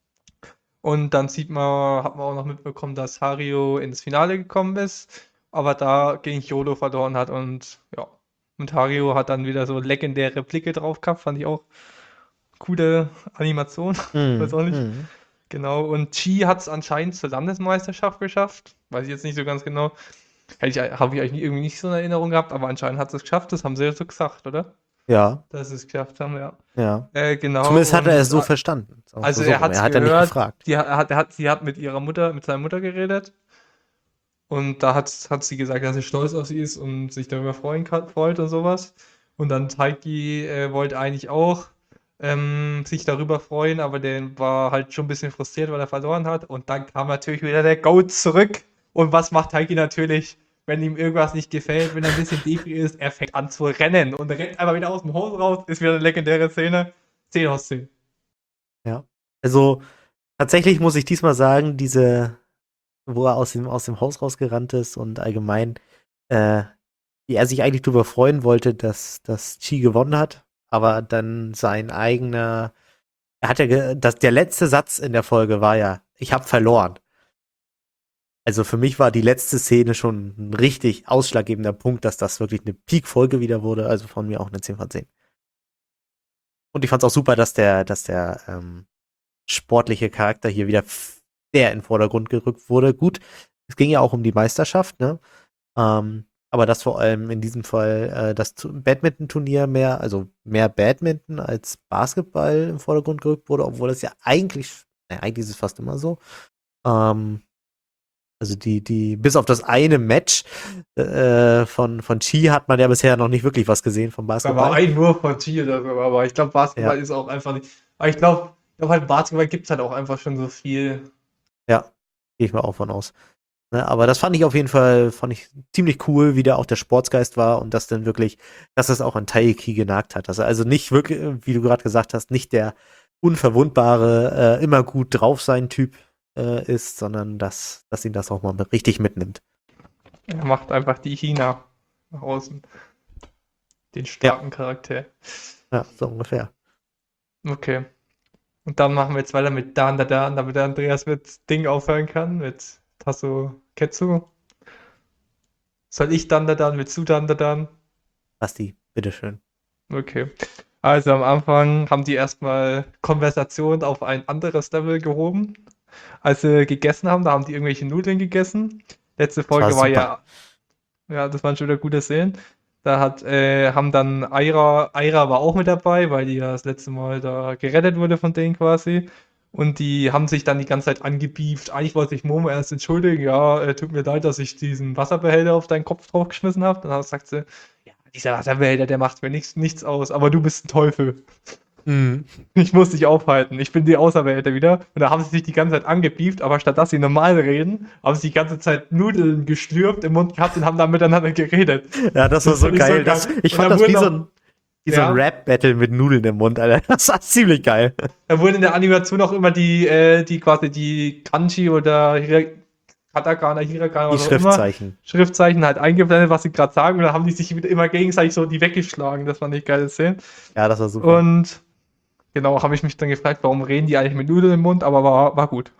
D: Und dann sieht man, hat man auch noch mitbekommen, dass Hario ins Finale gekommen ist, aber da gegen Yodo verloren hat und ja. Und Hario hat dann wieder so legendäre Blicke drauf gehabt, fand ich auch coole Animation.
C: Hm.
D: Weiß auch nicht.
C: Hm.
D: Genau, und Chi hat es anscheinend zur Landesmeisterschaft geschafft. Weiß ich jetzt nicht so ganz genau. Hätte ich, habe ich eigentlich irgendwie nicht so eine Erinnerung gehabt, aber anscheinend hat es geschafft. Das haben sie ja so gesagt, oder?
C: Ja,
D: Dass sie es geschafft haben, ja.
C: ja.
D: Äh, genau.
C: Zumindest hat er es
D: und,
C: so
D: äh,
C: verstanden. Sagen wir
D: Also
C: mal so
D: er
C: rum.
D: hat
C: er hat ja nicht
D: gehört,
C: gefragt.
D: die, hat, er hat, sie hat mit ihrer Mutter, mit seiner Mutter geredet. Und da hat, hat sie gesagt, dass sie stolz auf sie ist und sich darüber freuen kann, freut und sowas. Und dann Taiki äh, wollte eigentlich auch ähm, sich darüber freuen, aber der war halt schon ein bisschen frustriert, weil er verloren hat. Und dann kam natürlich wieder der Goat zurück. Und was macht Taiki natürlich, wenn ihm irgendwas nicht gefällt, wenn er ein bisschen depri ist? Er fängt an zu rennen und rennt einfach wieder aus dem Haus raus. Ist wieder eine legendäre Szene. zehn aus zehn.
C: Also, tatsächlich muss ich diesmal sagen, diese, wo er aus dem, aus dem Haus rausgerannt ist und allgemein, äh, wie er sich eigentlich darüber freuen wollte, dass, dass Chi gewonnen hat, aber dann sein eigener, er hat ja, ge- das, der letzte Satz in der Folge war ja, ich habe verloren. Also für mich war die letzte Szene schon ein richtig ausschlaggebender Punkt, dass das wirklich eine Peak-Folge wieder wurde, also von mir auch eine zehn von zehn. Und ich fand's auch super, dass der, dass der, ähm, sportliche Charakter hier wieder f- sehr in den Vordergrund gerückt wurde. Gut, es ging ja auch um die Meisterschaft, ne? Ähm, aber dass vor allem in diesem Fall äh, das Tu- Badminton-Turnier mehr, also mehr Badminton als Basketball im Vordergrund gerückt wurde, obwohl das ja eigentlich, naja, eigentlich ist es fast immer so. Ähm, also die, die, bis auf das eine Match äh, von, von Chi hat man ja bisher noch nicht wirklich was gesehen vom
D: Da war
C: Basketball.
D: ein Wurf von Chi oder so, aber ich glaube, Basketball
C: Ja.
D: ist auch einfach nicht. Aber ich glaube, ich glaube halt, Basketball gibt es halt auch einfach schon so viel.
C: Ja, gehe ich mal auch von aus. Ne, aber das fand ich auf jeden Fall, fand ich ziemlich cool, wie da auch der Sportsgeist war und dass dann wirklich, dass das auch an Taiki genagt hat. Dass er also nicht wirklich, wie du gerade gesagt hast, nicht der unverwundbare, äh, immer gut drauf sein Typ äh, ist, sondern dass, dass ihn das auch mal mit- richtig mitnimmt.
D: Er macht einfach die China nach außen. Den starken Charakter.
C: Ja, so ungefähr.
D: Okay. Und dann machen wir jetzt weiter mit Dan, da, Dan, damit der Andreas mit Ding aufhören kann, mit Tasso Ketsu. Soll ich dann, da, Dan mit Su, Dan, da, Dan?
C: Basti, bitteschön.
D: Okay. Also am Anfang haben die erstmal Konversation auf ein anderes Level gehoben. Als sie gegessen haben, da haben die irgendwelche Nudeln gegessen. Letzte Folge
C: war
D: war
C: super.
D: ja, ja, das waren schon wieder gute Szenen. Da hat, äh, haben dann Aira, Aira war auch mit dabei, weil die ja das letzte Mal da gerettet wurde von denen quasi. Und die haben sich dann die ganze Zeit angebieft. Eigentlich wollte sich Momo erst entschuldigen. Ja, äh, tut mir leid, dass ich diesen Wasserbehälter auf deinen Kopf draufgeschmissen habe. Dann sagt sie, ja, dieser Wasserwälder, der macht mir nichts, nichts aus, aber du bist ein Teufel.
C: Mhm.
D: Ich muss dich aufhalten. Ich bin die Auserwählte wieder. Und da haben sie sich die ganze Zeit angepieft, aber statt dass sie normal reden, haben sie die ganze Zeit Nudeln geschlürft im Mund gehabt und haben dann miteinander geredet.
C: Ja, das war
D: Das
C: so
D: fand ich so
C: geil.
D: geil.
C: Das, ich
D: Und
C: fand
D: da
C: das wie
D: wurden
C: so
D: auch-
C: ein, wie so ein
D: Ja.
C: Rap-Battle mit Nudeln im Mund, Alter. Das war ziemlich geil.
D: Da wurden in der Animation auch immer die, äh, die quasi die Kanji oder Hira- Katakana, Hiragana,
C: Die
D: was auch immer,
C: Schriftzeichen.
D: Schriftzeichen halt eingeblendet, was sie gerade sagen. Und dann haben die sich wieder immer gegenseitig so die weggeschlagen. Das fand ich geil zu sehen.
C: Ja, das war super.
D: Und genau, habe ich mich dann gefragt, warum reden die eigentlich mit Nudeln im Mund, aber war, war gut.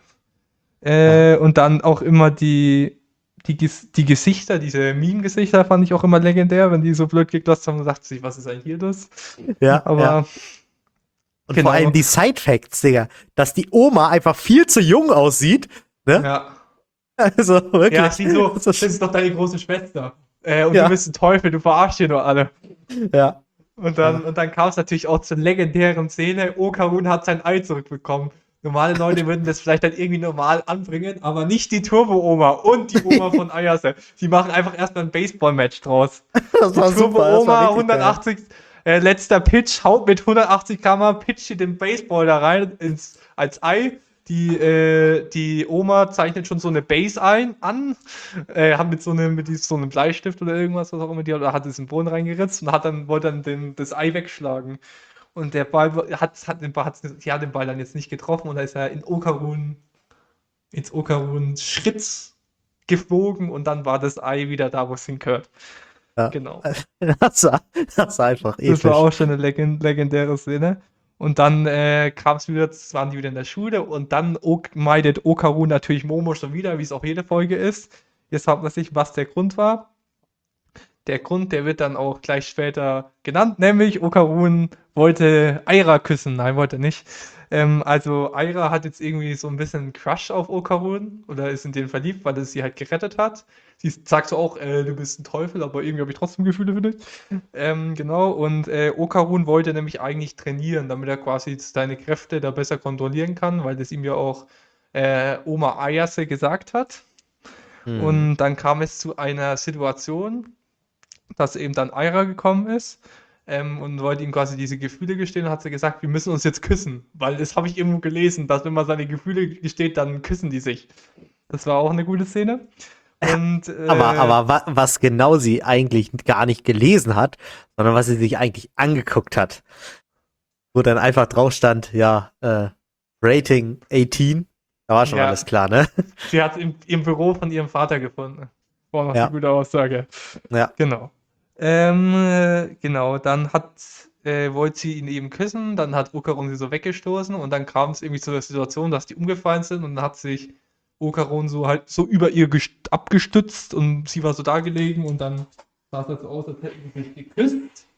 D: Äh, Und dann auch immer die, die, Ges- die Gesichter, diese Meme-Gesichter fand ich auch immer legendär, wenn die so blöd geglotzt haben und sagt sich, was ist eigentlich hier los?
C: ja,
D: Aber
C: ja. Und
D: genau.
C: vor allem die Side-Facts, Digga. Dass die Oma einfach viel zu jung aussieht. Ne?
D: ja,
C: Also wirklich.
D: ja, sie so,
C: Das
D: das
C: ist-
D: ist doch deine große Schwester. Äh, und
C: Ja.
D: du bist ein Teufel, du verarschst hier nur alle.
C: ja.
D: Und dann,
C: Ja.
D: und dann kam es natürlich auch zur legendären Szene, Okarun hat sein Ei zurückbekommen. Normale Leute würden das vielleicht dann irgendwie normal anbringen, aber nicht die Turbo-Oma und die Oma von Ayase. Die machen einfach erstmal ein Baseball-Match draus.
C: Das war super. Das
D: Turbo-Oma,
C: war richtig
D: hundertachtzig, äh, letzter Pitch, haut mit hundertachtzig Kilometer pro Stunde, pitcht den Baseball da rein ins, als Ei. Die, äh, die Oma zeichnet schon so eine Base ein, an, äh, hat mit so einem, mit diesem- so einem Bleistift oder irgendwas, was auch immer die hat, oder hat es in den Boden reingeritzt und hat dann, wollte dann den, das Ei wegschlagen. Und der Ball hat, hat, den Ball, hat, die hat den Ball dann jetzt nicht getroffen und da ist er in Okarun, ins Okarun Schritt geflogen und dann war das Ei wieder da, wo es hingehört.
C: Ja.
D: Genau.
C: Das war, das war einfach episch.
D: Das war auch schon eine legend legendäre Szene. Und dann äh, kam es wieder, waren die wieder in der Schule und dann ok meidet Okarun natürlich Momo schon wieder, wie es auch jede Folge ist. Jetzt fragt man sich, was der Grund war. Der Grund, der wird dann auch gleich später genannt, nämlich Okarun wollte Aira küssen. Nein, wollte nicht. Ähm, also Aira hat jetzt irgendwie so ein bisschen einen Crush auf Okarun oder ist in den verliebt, weil es sie halt gerettet hat. Sie sagt so auch, äh, du bist ein Teufel, aber irgendwie habe ich trotzdem Gefühle für dich. Ähm, genau, und äh, Okarun wollte nämlich eigentlich trainieren, damit er quasi seine Kräfte da besser kontrollieren kann, weil das ihm ja auch äh, Oma Ayase gesagt hat.
C: Hm.
D: Und dann kam es zu einer Situation, dass eben dann Aira gekommen ist ähm, und wollte ihm quasi diese Gefühle gestehen und hat sie gesagt, wir müssen uns jetzt küssen, weil das habe ich irgendwo gelesen, dass wenn man seine Gefühle gesteht, dann küssen die sich. Das war auch eine gute Szene. Und, äh,
C: Aber, aber wa was genau sie eigentlich gar nicht gelesen hat, sondern was sie sich eigentlich angeguckt hat, wo dann einfach drauf stand, ja, äh, Rating achtzehn, da war schon
D: Ja.
C: alles klar, ne?
D: Sie hat im, im Büro von ihrem Vater gefunden. War noch
C: Ja.
D: eine gute Aussage.
C: Ja.
D: Genau. Ähm, äh, genau, dann hat, äh, wollte sie ihn eben küssen, dann hat Okarun sie so weggestoßen und dann kam es irgendwie zu der Situation, dass die umgefallen sind und dann hat sich Okarun so halt so über ihr gest- abgestützt und sie war so da gelegen und dann sah es halt so aus, als hätten sie sich geküsst.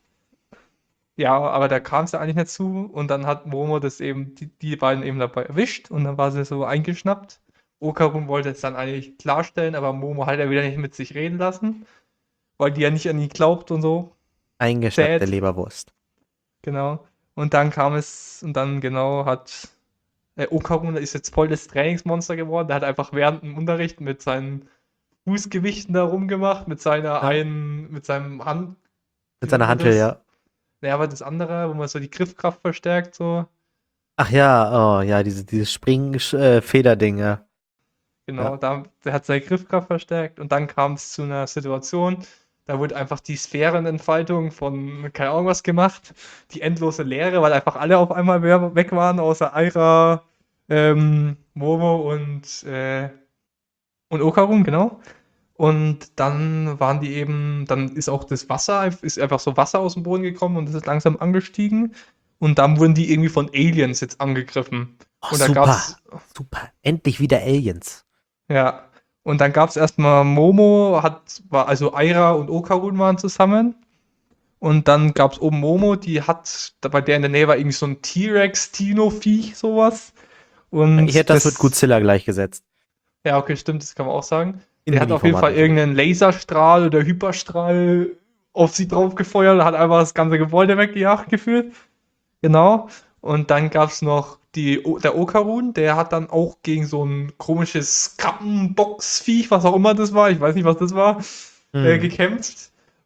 D: Ja, aber da kam es ja eigentlich nicht zu und dann hat Momo das eben, die, die beiden eben dabei erwischt und dann war sie so eingeschnappt. Okarun wollte es dann eigentlich klarstellen, aber Momo hat er wieder nicht mit sich reden lassen, weil die ja nicht an ihn glaubt und so.
C: Eingeschnappte
D: Sad.
C: Leberwurst.
D: Genau. Und dann kam es, und dann genau hat äh, Okarun ist jetzt voll das Trainingsmonster geworden. Der hat einfach während dem Unterricht mit seinen Fußgewichten da rumgemacht, mit seiner
C: Ja.
D: einen, mit seinem Hand.
C: Mit seiner
D: wie nennt man
C: Hantel,
D: das?
C: ja.
D: Naja, aber das andere, wo man so die Griffkraft verstärkt, so.
C: Ach ja, oh ja, diese, dieses Spring-Federding, ja.
D: Genau,
C: Ja.
D: da, der hat seine Griffkraft verstärkt und dann kam es zu einer Situation, da wurde einfach die Sphärenentfaltung von keine Ahnung was gemacht, die endlose Leere, weil einfach alle auf einmal wer- weg waren, außer Aira, ähm, Momo und, äh, und Okarun, genau. Und dann waren die eben, dann ist auch das Wasser, ist einfach so Wasser aus dem Boden gekommen und es ist langsam angestiegen. Und dann wurden die irgendwie von Aliens jetzt angegriffen.
C: Oh,
D: Und da
C: super,
D: gab's,
C: super. Endlich wieder Aliens.
D: ja, und dann gab es erstmal Momo, hat, war, also Aira und Okarun waren zusammen. Und dann gab es oben Momo, die hat, bei der in der Nähe war irgendwie so ein T-Rex, Tino-Viech, sowas. Und
C: Ich hätte das, mit Godzilla gleichgesetzt.
D: Ja, okay, stimmt, das kann man auch sagen.
C: In
D: Der hat auf jeden Fall
C: Mini-Format.
D: irgendeinen Laserstrahl oder Hyperstrahl auf sie drauf gefeuert und hat einfach das ganze Gebäude weggejagt gefühlt. Genau. Und dann gab es noch die, O- der Okarun, der hat dann auch gegen so ein komisches Krabbenboxviech, was auch immer das war, ich weiß nicht, was das war, äh,
C: Hm.
D: gekämpft.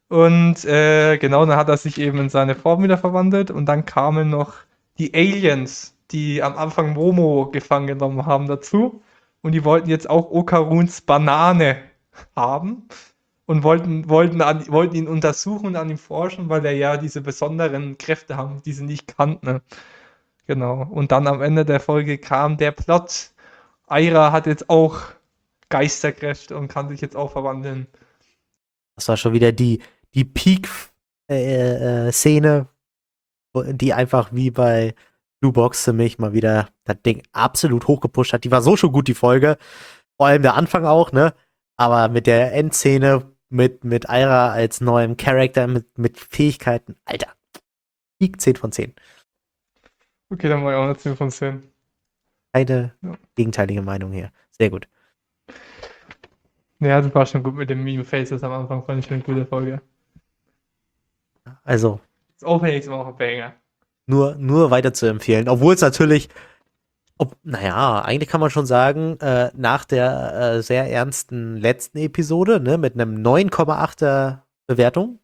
D: Und äh, genau, dann hat er sich eben in seine Form wieder verwandelt und dann kamen noch die Aliens, die am Anfang Momo gefangen genommen haben dazu. Und die wollten jetzt auch Okaruns Banane haben und wollten, wollten, an, wollten ihn untersuchen und an ihm forschen, weil er ja diese besonderen Kräfte haben, die sie nicht kannten. Genau. Und dann am Ende der Folge kam der Plot. Aira hat jetzt auch Geisterkräfte und kann sich jetzt auch verwandeln.
C: Das war schon wieder die, die Peak-Szene, die einfach wie bei Blue Box für mich mal wieder das Ding absolut hochgepusht hat. Die war so schon gut, die Folge. Vor allem der Anfang auch, ne? Aber mit der Endszene, mit, mit Aira als neuem Charakter, mit, mit Fähigkeiten, Alter. Peak zehn von zehn.
D: Okay, dann war ich auch eine zehn von zehn.
C: Keine
D: Ja.
C: gegenteilige Meinung hier. Sehr gut.
D: Ja, das war schon gut mit den Meme-Faces am Anfang, fand ich eine gute Folge.
C: Also,
D: Das Opening ist immer noch ein Banger.
C: nur, nur weiter zu empfehlen. Obwohl es natürlich, ob, naja, eigentlich kann man schon sagen, äh, nach der äh, sehr ernsten letzten Episode, ne, mit einem neun Komma achter Bewertung,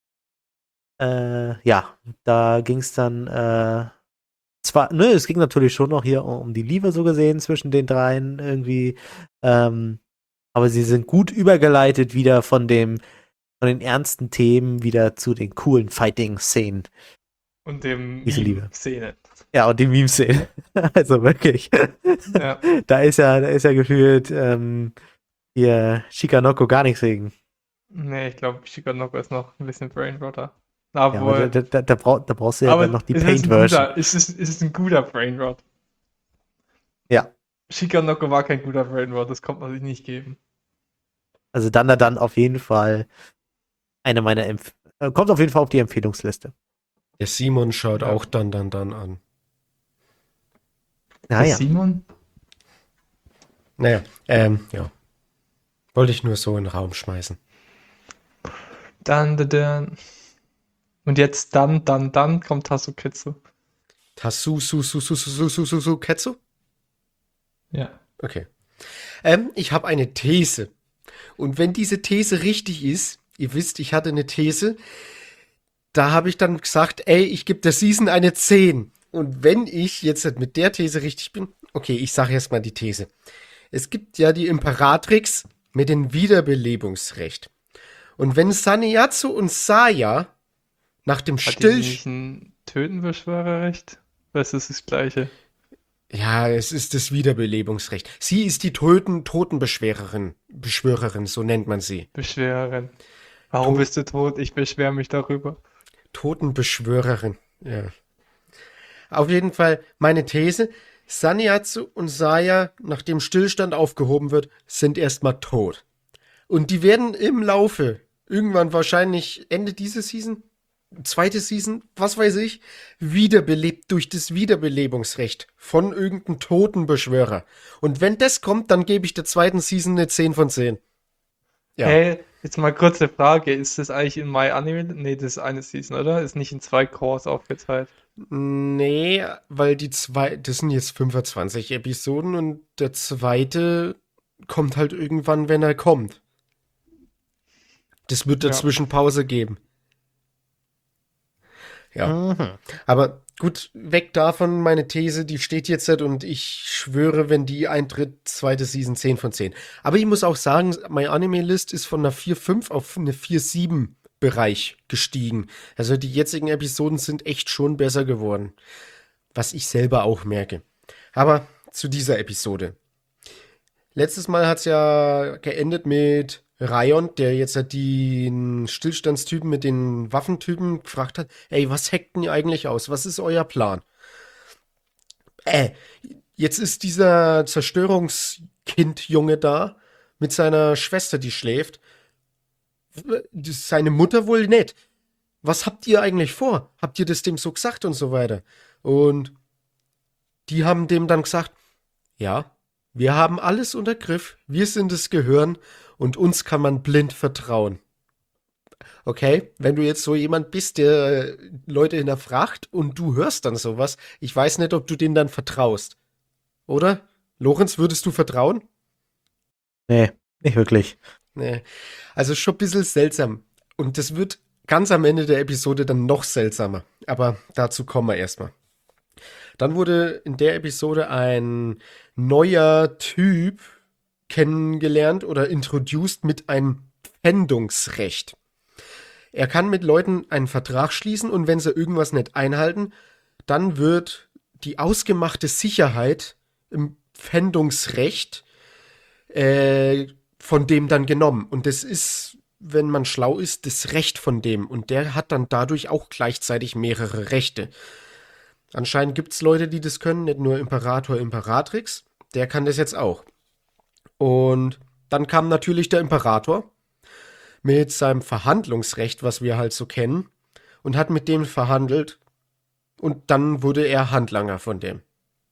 C: äh, ja, da ging es dann, äh, zwar, ne, es ging natürlich schon noch hier um die Liebe so gesehen zwischen den dreien irgendwie, ähm, aber sie sind gut übergeleitet wieder von dem, von den ernsten Themen wieder zu den coolen Fighting-Szenen.
D: Und dem
C: Diese Liebe.
D: Szene.
C: Ja, und die Meme-Szenen. Also wirklich.
D: Ja.
C: Da ist ja, da ist ja gefühlt ähm, hier Shikanoko gar nichts gegen.
D: Nee, ich glaube, Shikanoko ist noch ein bisschen Brainrotter.
C: Ja, aber
D: Aber,
C: da, da, da, brauch, da brauchst du ja
D: aber
C: dann noch die
D: es ist ein
C: Paint-Version.
D: guter, es ist, es ist ein guter Brainrot.
C: Ja,
D: Shikanoko war kein guter Brainrot, das konnte man sich nicht geben.
C: also dann, dann auf jeden Fall eine meiner Empf äh, kommt auf jeden Fall auf die Empfehlungsliste.
B: Der Simon schaut
D: Ja.
B: auch dann, dann, dann an.
C: Naja,
D: Simon?
B: Naja, ähm, ja. Wollte ich nur so in den Raum schmeißen.
D: Dann, dann, dann. Und jetzt dann, dann, dann kommt Tasuketsu.
B: Tasu, su, su, su, su, su, su, su, su, Ketsu?
D: Ja.
B: Okay. Ähm, ich habe eine These. Und wenn diese These richtig ist, ihr wisst, ich hatte eine These, da habe ich dann gesagt, ey, ich gebe der Season eine zehn. Und wenn ich jetzt mit der These richtig bin, okay, ich sage erst mal die These. Es gibt ja die Imperatrix mit dem Wiederbelebungsrecht. Und wenn Saneatsu und Saya nach dem
D: Hat die
B: Still...
D: nicht ein Tötenbeschwörerrecht? Oder ist das das Gleiche?
B: Ja, es ist das Wiederbelebungsrecht. Sie ist die Toten Totenbeschwererin, Beschwörerin, so nennt man sie.
D: Beschwererin. Warum
B: To-
D: bist du tot? Ich beschwere mich darüber.
B: Totenbeschwörerin, ja. Auf jeden Fall meine These, Saneatsu und Saya, nachdem Stillstand aufgehoben wird, sind erstmal tot. Und die werden im Laufe, irgendwann wahrscheinlich Ende dieser Season, zweite Season, was weiß ich, wiederbelebt durch das Wiederbelebungsrecht von irgendeinem Totenbeschwörer. Und wenn das kommt, dann gebe ich der zweiten Season eine zehn von zehn. Ja.
D: Hey, jetzt mal kurze Frage. Ist das eigentlich in My Anime? Nee, das ist eine Season, oder? Ist nicht in zwei Cores aufgeteilt.
B: Nee, weil die zwei, das sind jetzt fünfundzwanzig Episoden und der zweite kommt halt irgendwann, wenn er kommt. Das wird
D: Ja.
B: dazwischen Pause geben. Ja,
C: mhm.
B: aber gut, weg davon, meine These, die steht jetzt halt und ich schwöre, wenn die eintritt, zweite Season zehn von zehn. Aber ich muss auch sagen, meine Anime-List ist von einer vier Komma fünf auf eine vier Komma sieben Bereich gestiegen. Also die jetzigen Episoden sind echt schon besser geworden. Was ich selber auch merke. Aber zu dieser Episode. Letztes Mal hat es ja geendet mit Rayon, der jetzt halt den Stillstandstypen mit den Waffentypen gefragt hat, ey, was hackt denn ihr eigentlich aus? Was ist euer Plan? Äh, jetzt ist dieser Zerstörungskind-Junge da mit seiner Schwester, die schläft. Das ist seine Mutter wohl nicht. Was habt ihr eigentlich vor? Habt ihr das dem so gesagt und so weiter? Und die haben dem dann gesagt, ja, wir haben alles unter Griff, wir sind das Gehirn und uns kann man blind vertrauen. Okay, wenn du jetzt so jemand bist, der Leute hinterfragt und du hörst dann sowas, ich weiß nicht, ob du denen dann vertraust. Oder? Lorenz, würdest du vertrauen?
C: Nee, nicht wirklich.
B: Nee. Also schon ein bisschen seltsam. Und das wird ganz am Ende der Episode dann noch seltsamer. Aber dazu kommen wir erstmal. Dann wurde in der Episode ein neuer Typ kennengelernt oder introduced mit einem Pfändungsrecht. Er kann mit Leuten einen Vertrag schließen und wenn sie irgendwas nicht einhalten, dann wird die ausgemachte Sicherheit im Pfändungsrecht äh, von dem dann genommen. Und das ist, wenn man schlau ist, das Recht von dem. Und der hat dann dadurch auch gleichzeitig mehrere Rechte. Anscheinend gibt es Leute, die das können, nicht nur Imperator Imperatrix. Der kann das jetzt auch. Und dann kam natürlich der Imperator mit seinem Verhandlungsrecht, was wir halt so kennen, und hat mit dem verhandelt. Und dann wurde er Handlanger von dem.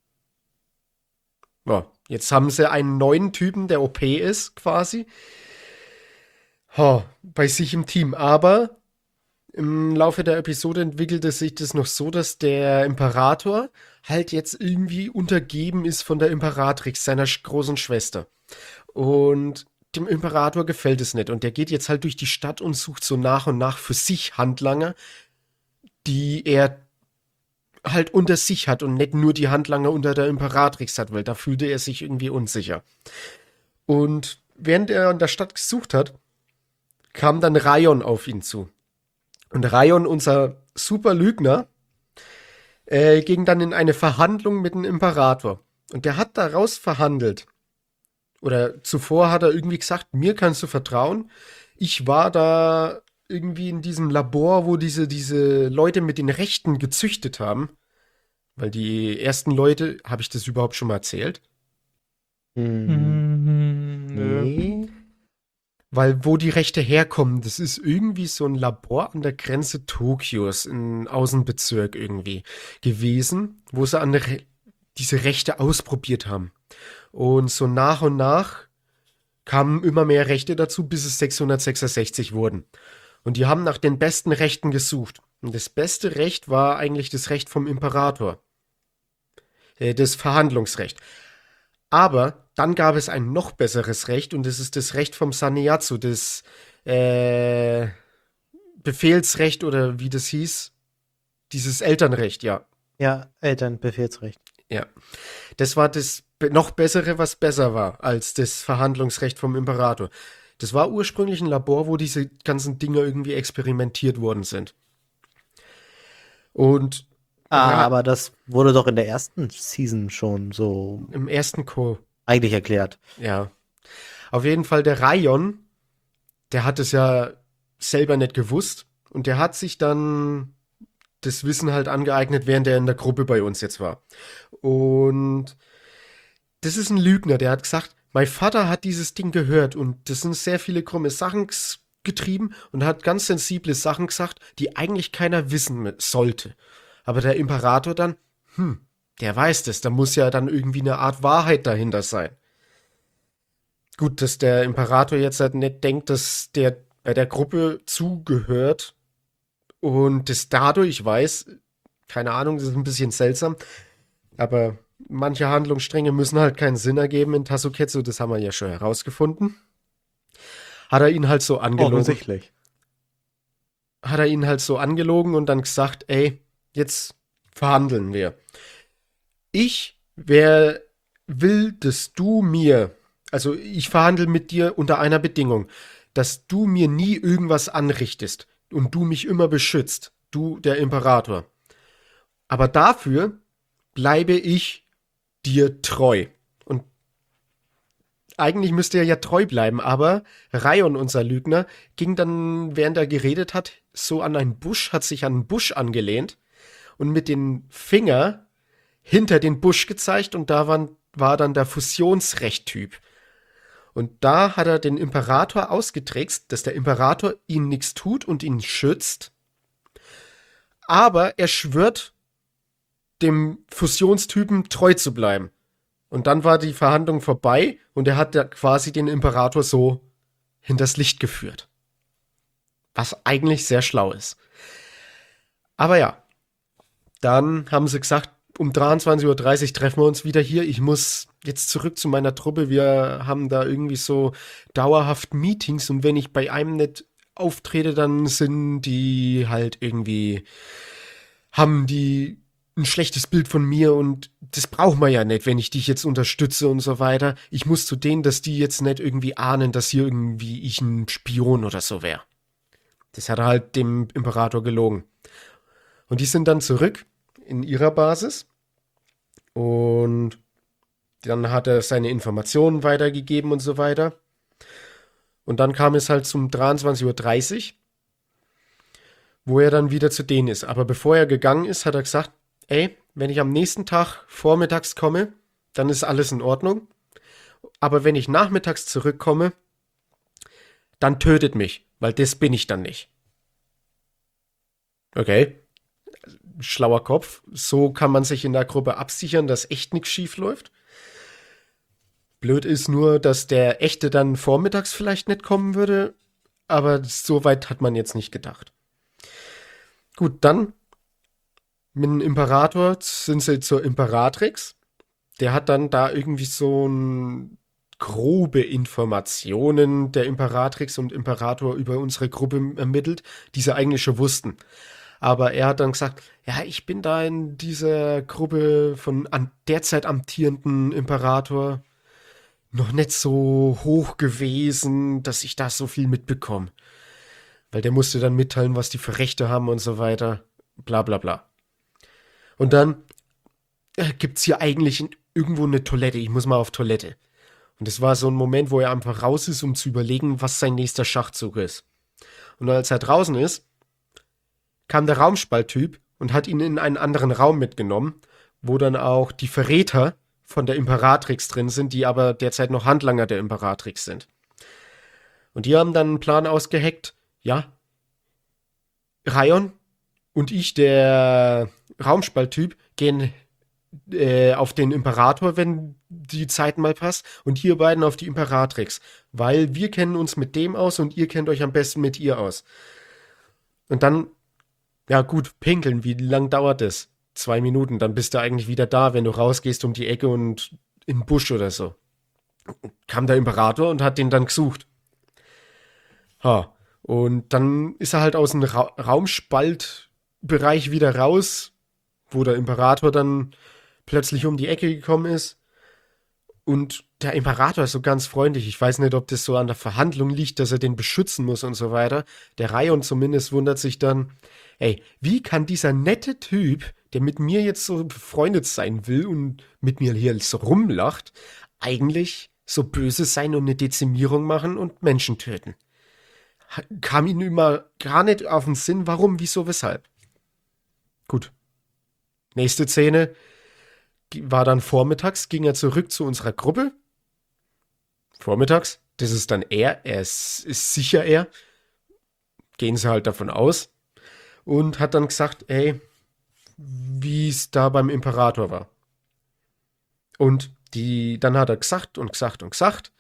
B: Ja, jetzt haben sie einen neuen Typen, der O P ist, quasi, ha, bei sich im Team. Aber im Laufe der Episode entwickelte sich das noch so, dass der Imperator halt jetzt irgendwie untergeben ist von der Imperatrix, seiner sch- großen Schwester. Und dem Imperator gefällt es nicht. Und der geht jetzt halt durch die Stadt und sucht so nach und nach für sich Handlanger, die er halt unter sich hat und nicht nur die Handlanger unter der Imperatrix hat, weil da fühlte er sich irgendwie unsicher. Und während er in der Stadt gesucht hat, kam dann Rayon auf ihn zu. Und Rayon, unser super Lügner, äh, ging dann in eine Verhandlung mit dem Imperator. Und der hat daraus verhandelt. Oder zuvor hat er irgendwie gesagt, mir kannst du vertrauen. Ich war da irgendwie in diesem Labor, wo diese, diese Leute mit den Rechten gezüchtet haben. Weil die ersten Leute, habe ich das überhaupt schon mal erzählt?
C: Hm.
D: Mhm, nö.
C: Nee.
B: Weil wo die Rechte herkommen, das ist irgendwie so ein Labor an der Grenze Tokios, im Außenbezirk irgendwie gewesen, wo sie an der Re- diese Rechte ausprobiert haben. Und so nach und nach kamen immer mehr Rechte dazu, bis es sechshundertsechsundsechzig wurden. Und die haben nach den besten Rechten gesucht. Und das beste Recht war eigentlich das Recht vom Imperator. Äh, Das Verhandlungsrecht. Aber dann gab es ein noch besseres Recht und das ist das Recht vom Saneatsu, das äh, Befehlsrecht oder wie das hieß. Dieses Elternrecht, ja.
C: Ja, Elternbefehlsrecht.
B: Ja. Das war das be- noch bessere, was besser war als das Verhandlungsrecht vom Imperator. Das war ursprünglich ein Labor, wo diese ganzen Dinger irgendwie experimentiert worden sind. Und
C: Ah,
B: Ra-
C: aber das wurde doch in der ersten Season schon so
B: im ersten Co.
C: eigentlich erklärt.
B: Ja. Auf jeden Fall der Rayon, der hat es ja selber nicht gewusst und der hat sich dann das Wissen halt angeeignet, während er in der Gruppe bei uns jetzt war. Und das ist ein Lügner, der hat gesagt, mein Vater hat dieses Ding gehört und das sind sehr viele krumme Sachen gs- getrieben und hat ganz sensible Sachen gesagt, die eigentlich keiner wissen mi- sollte. Aber der Imperator dann, hm, der weiß das, da muss ja dann irgendwie eine Art Wahrheit dahinter sein. Gut, dass der Imperator jetzt halt nicht denkt, dass der bei der Gruppe zugehört und das dadurch weiß, keine Ahnung, das ist ein bisschen seltsam, aber manche Handlungsstränge müssen halt keinen Sinn ergeben in Tasuketsu, das haben wir ja schon herausgefunden. Hat er ihn halt so angelogen,
C: Offensichtlich.
B: hat er ihn halt so angelogen und dann gesagt, ey, jetzt verhandeln wir. Ich wer will, dass du mir, also ich verhandle mit dir unter einer Bedingung, dass du mir nie irgendwas anrichtest und du mich immer beschützt, du der Imperator. Aber dafür bleibe ich dir treu. Und eigentlich müsste er ja treu bleiben, aber Rayon, unser Lügner, ging dann, während er geredet hat, so an einen Busch, hat sich an einen Busch angelehnt und mit den Finger hinter den Busch gezeigt und da war, war dann der Fusionsrecht-Typ. Und da hat er den Imperator ausgetrickst, dass der Imperator ihm nichts tut und ihn schützt, aber er schwört, dem Fusionstypen treu zu bleiben. Und dann war die Verhandlung vorbei und er hat da quasi den Imperator so hinters Licht geführt. Was eigentlich sehr schlau ist. Aber ja, dann haben sie gesagt, um dreiundzwanzig Uhr dreißig treffen wir uns wieder hier. Ich muss jetzt zurück zu meiner Truppe. Wir haben da irgendwie so dauerhaft Meetings und wenn ich bei einem nicht auftrete, dann sind die halt irgendwie, haben die ein schlechtes Bild von mir und das braucht man ja nicht, wenn ich dich jetzt unterstütze und so weiter. Ich muss zu denen, dass die jetzt nicht irgendwie ahnen, dass hier irgendwie ich ein Spion oder so wäre. Das hat er halt dem Imperator gelogen. Und die sind dann zurück in ihrer Basis und dann hat er seine Informationen weitergegeben und so weiter. Und dann kam es halt zum dreiundzwanzig Uhr dreißig, wo er dann wieder zu denen ist. Aber bevor er gegangen ist, hat er gesagt, ey, wenn ich am nächsten Tag vormittags komme, dann ist alles in Ordnung. Aber wenn ich nachmittags zurückkomme, dann tötet mich, weil das bin ich dann nicht. Okay, schlauer Kopf. So kann man sich in der Gruppe absichern, dass echt nichts schief läuft. Blöd ist nur, dass der Echte dann vormittags vielleicht nicht kommen würde, aber so weit hat man jetzt nicht gedacht. Gut, dann mit dem Imperator sind sie zur Imperatrix. Der hat dann da irgendwie so ein grobe Informationen der Imperatrix und Imperator über unsere Gruppe ermittelt, die sie eigentlich schon wussten. Aber er hat dann gesagt, ja, ich bin da in dieser Gruppe von an derzeit amtierenden Imperator noch nicht so hoch gewesen, dass ich da so viel mitbekomme. Weil der musste dann mitteilen, was die für Rechte haben und so weiter. Bla bla bla. Und dann äh, gibt's hier eigentlich in, irgendwo eine Toilette. Ich muss mal auf Toilette. Und das war so ein Moment, wo er einfach raus ist, um zu überlegen, was sein nächster Schachzug ist. Und als er draußen ist, kam der Raumspalttyp und hat ihn in einen anderen Raum mitgenommen, wo dann auch die Verräter von der Imperatrix drin sind, die aber derzeit noch Handlanger der Imperatrix sind. Und die haben dann einen Plan ausgeheckt, ja, Rayon und ich, der Raumspalttyp, gehen äh, auf den Imperator, wenn die Zeit mal passt, und ihr beiden auf die Imperatrix, weil wir kennen uns mit dem aus und ihr kennt euch am besten mit ihr aus. Und dann, ja gut, pinkeln, wie lang dauert das? Zwei Minuten, dann bist du eigentlich wieder da, wenn du rausgehst um die Ecke und in den Busch oder so. Kam der Imperator und hat den dann gesucht. Ha. Und dann ist er halt aus dem Ra- Raumspaltbereich wieder raus, wo der Imperator dann plötzlich um die Ecke gekommen ist. Und der Imperator ist so ganz freundlich. Ich weiß nicht, ob das so an der Verhandlung liegt, dass er den beschützen muss und so weiter. Der Rayon zumindest wundert sich dann, ey, wie kann dieser nette Typ, der mit mir jetzt so befreundet sein will und mit mir hier so rumlacht, eigentlich so böse sein und eine Dezimierung machen und Menschen töten? Kam ihm immer gar nicht auf den Sinn, warum, wieso, weshalb. Gut. Nächste Szene war dann vormittags, ging er zurück zu unserer Gruppe. Vormittags, das ist dann er, er ist, ist sicher er. Gehen sie halt davon aus. Und hat dann gesagt, ey, wie es da beim Imperator war. Und die, dann hat er gesagt und gesagt und gesagt.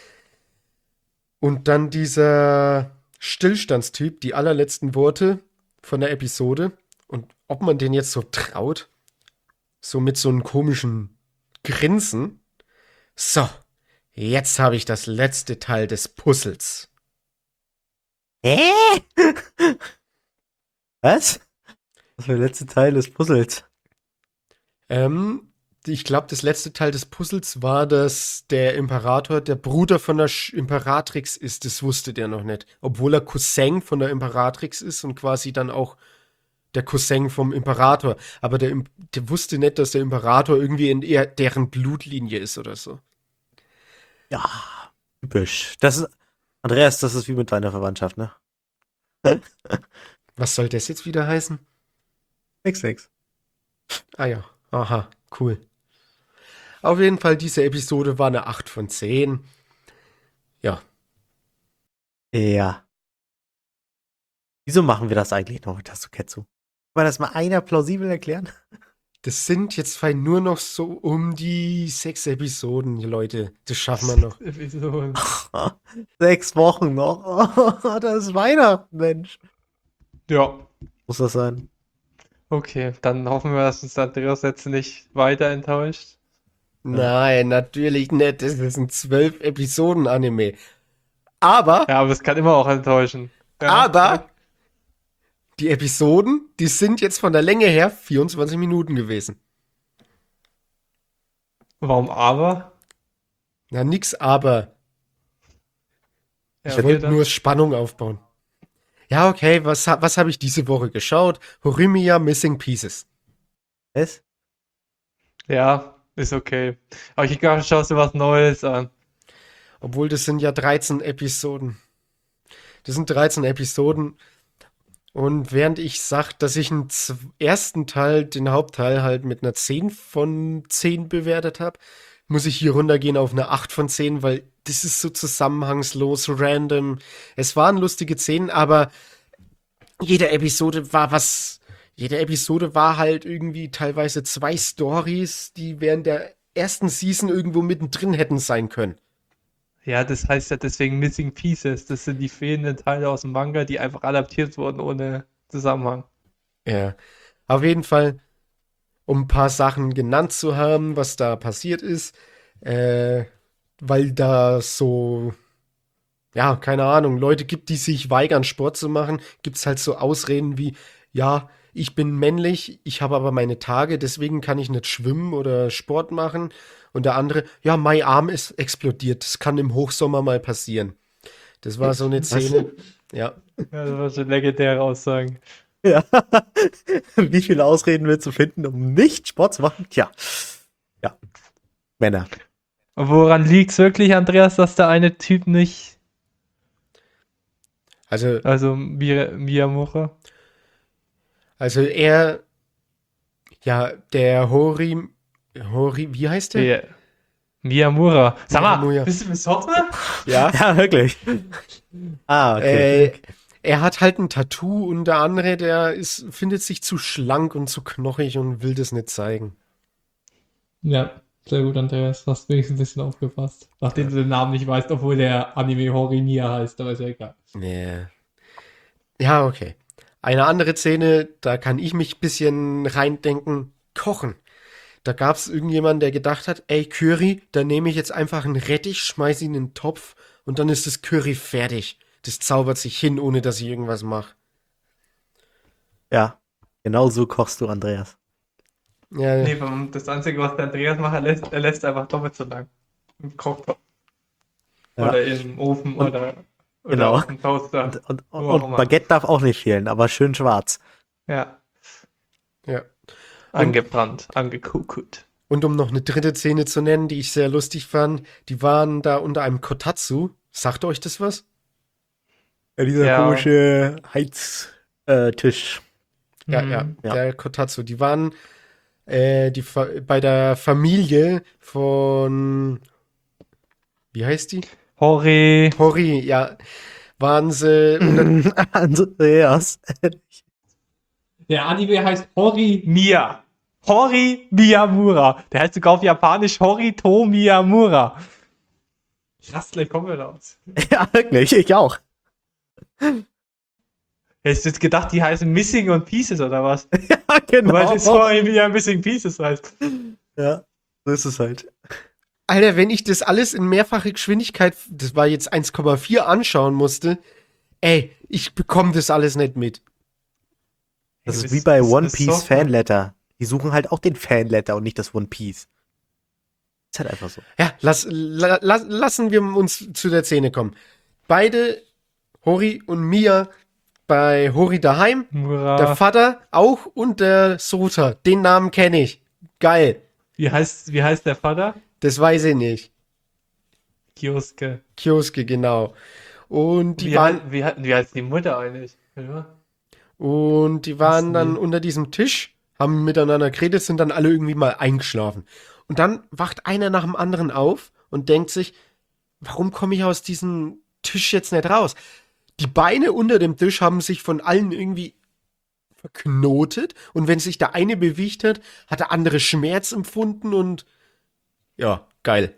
B: Und dann dieser Stillstandstyp, die allerletzten Worte von der Episode. Und ob man den jetzt so traut, so mit so einem komischen Grinsen. So, jetzt habe ich das letzte Teil des Puzzles.
C: Hä? Was? Das war der letzte Teil des Puzzles.
B: Ähm, ich glaube, das letzte Teil des Puzzles war, dass der Imperator der Bruder von der Sch- Imperatrix ist. Das wusste der noch nicht. Obwohl er Cousin von der Imperatrix ist und quasi dann auch der Cousin vom Imperator. Aber der, Im- der wusste nicht, dass der Imperator irgendwie in eher deren Blutlinie ist oder so.
C: Ja, typisch. Das ist, Andreas, das ist wie mit deiner Verwandtschaft, ne?
B: Was soll das jetzt wieder heißen?
C: Nix, nix.
B: Ah ja, aha, cool. Auf jeden Fall, diese Episode war eine acht von zehn. Ja,
C: Ja. Wieso machen wir das eigentlich noch mit Tasuketsu? Kann man das mal einer plausibel erklären?
B: das sind jetzt fein nur noch so um die sechs Episoden, Leute. Das schaffen wir noch.
D: Episode.
C: Sechs Wochen noch. Oh, das ist Weihnachten, Mensch.
D: Ja,
C: Muss das sein?
D: okay. Dann hoffen wir, dass uns Andreas jetzt nicht weiter enttäuscht.
B: Nein, natürlich nicht. Das ist ein zwölf Episoden Anime. Aber,
D: Ja, aber es kann immer auch enttäuschen. Ja.
B: Aber die Episoden, die sind jetzt von der Länge her vierundzwanzig Minuten gewesen.
D: Warum aber?
B: Ja, nix, aber
D: Ja,
B: ich
D: okay,
B: wollte
D: dann.
B: nur Spannung aufbauen. Ja, okay, was, ha- was habe ich diese Woche geschaut? Horimiya Missing Pieces.
C: Was?
D: Ja, ist okay. Aber ich glaube, schaust du was Neues an.
B: Obwohl, das sind ja dreizehn Episoden. Das sind dreizehn Episoden. Und während ich sage, dass ich den z- ersten Teil, den Hauptteil, halt mit einer zehn von zehn bewertet habe, muss ich hier runtergehen auf eine acht von zehn, weil das ist so zusammenhangslos, random. Es waren lustige Szenen, aber jede Episode war was. Jede Episode war halt irgendwie teilweise zwei Stories, die während der ersten Season irgendwo mittendrin hätten sein können.
D: Ja, das heißt ja deswegen Missing Pieces. Das sind die fehlenden Teile aus dem Manga, die einfach adaptiert wurden ohne Zusammenhang.
B: Ja, auf jeden Fall, um ein paar Sachen genannt zu haben, was da passiert ist, äh, weil da so, ja, keine Ahnung, Leute gibt, die sich weigern, Sport zu machen, gibt es halt so Ausreden wie, ja, ich bin männlich, ich habe aber meine Tage, deswegen kann ich nicht schwimmen oder Sport machen. Und der andere, ja, mein Arm ist explodiert, das kann im Hochsommer mal passieren. Das war so eine Szene, ja.
D: Ja, das war schon legendäre Aussagen.
C: Ja. Wie viele Ausreden willst du finden, um nicht Sport zu machen? Tja. Ja. Männer.
D: Und woran liegt's wirklich, Andreas, dass der eine Typ nicht,
B: Also,
D: also Mi- Miyamura?
B: also er, ja, der Hori, Hori, wie heißt der?
D: Der Miyamura. Sag mal,
B: Miyamura.
D: bist du besoffen?
B: Ja.
C: Ja, wirklich. Ah, okay.
B: Äh, er hat halt ein Tattoo und der andere, der ist, findet sich zu schlank und zu knochig und will das nicht zeigen.
E: Ja, sehr gut, Andreas. Hast wenigstens ein bisschen aufgepasst. Nachdem du den Namen nicht weißt, obwohl der Anime Horimiya heißt, aber ist ja egal.
B: Nee. Ja, okay. Eine andere Szene, da kann ich mich ein bisschen reindenken, kochen. Da gab es irgendjemanden, der gedacht hat, ey, Curry, da nehme ich jetzt einfach einen Rettich, schmeiß ihn in den Topf und dann ist das Curry fertig. Das zaubert sich hin, ohne dass ich irgendwas mache.
C: Ja, genau so kochst du, Andreas.
B: Ja,
D: Nee, das Einzige, was der Andreas macht, er lässt, er lässt einfach doppelt so lang. Im Kochtopf.
C: Ja.
D: Oder im Ofen
C: Und-
D: oder, oder
C: genau.
D: auf dem Toaster.
C: Und, und,
D: Wo auch
C: und
D: immer.
C: Baguette darf auch nicht fehlen, aber schön schwarz.
D: Ja,
B: ja.
D: angebrannt, angekukelt.
B: Und um noch eine dritte Szene zu nennen, die ich sehr lustig fand, die waren da unter einem Kotatsu. Sagt euch das was?
C: Ja, dieser
D: Ja.
C: komische Heiztisch.
B: Ja,
D: Mhm.
B: ja,
C: Ja.
B: der Kotatsu. Die waren äh, die, Fa- bei der Familie von, wie heißt die?
D: Hori.
B: Hori, ja, waren sie unter,
C: Andreas.
E: Der Anime heißt Hori.
D: Mia. Hori Miyamura. Der heißt sogar auf Japanisch Horito Miyamura. Ich raste gleich komplett aus.
C: Ja, wirklich, ich auch.
D: Hättest du jetzt gedacht, die heißen Missing und Pieces oder was?
C: Ja, genau.
D: Weil das Hori Mia Missing Pieces heißt.
C: Ja, so ist es halt.
B: Alter, wenn ich das alles in mehrfache Geschwindigkeit, das war jetzt eins Komma vier, anschauen musste, ey, ich bekomme das alles nicht mit.
C: Das
D: Ja,
C: ist
D: das-
C: wie bei
D: das
C: One
D: ist
C: Piece
D: Software.
C: Fanletter. Die suchen halt auch den Fanletter und nicht das One Piece. Ist halt einfach so.
B: Ja, lass, la, la, lassen wir uns zu der Szene kommen. Beide, Hori und Mia, bei Hori daheim.
D: Mura.
B: Der Vater auch und der Sota. Den Namen kenne ich. Geil.
D: Wie heißt, wie heißt der Vater?
B: Das weiß ich nicht.
D: Kioske.
B: Kioske, genau. Und die
D: Wie,
B: waren,
D: hei- wie, hei- wie heißt die Mutter eigentlich? Ja.
B: und die waren
D: Wissen
B: dann
D: die?
B: unter diesem Tisch, haben miteinander geredet, sind dann alle irgendwie mal eingeschlafen. Und dann wacht einer nach dem anderen auf und denkt sich, warum komme ich aus diesem Tisch jetzt nicht raus? Die Beine unter dem Tisch haben sich von allen irgendwie verknotet und wenn sich der eine bewegt hat, hat der andere Schmerz empfunden und ja, geil.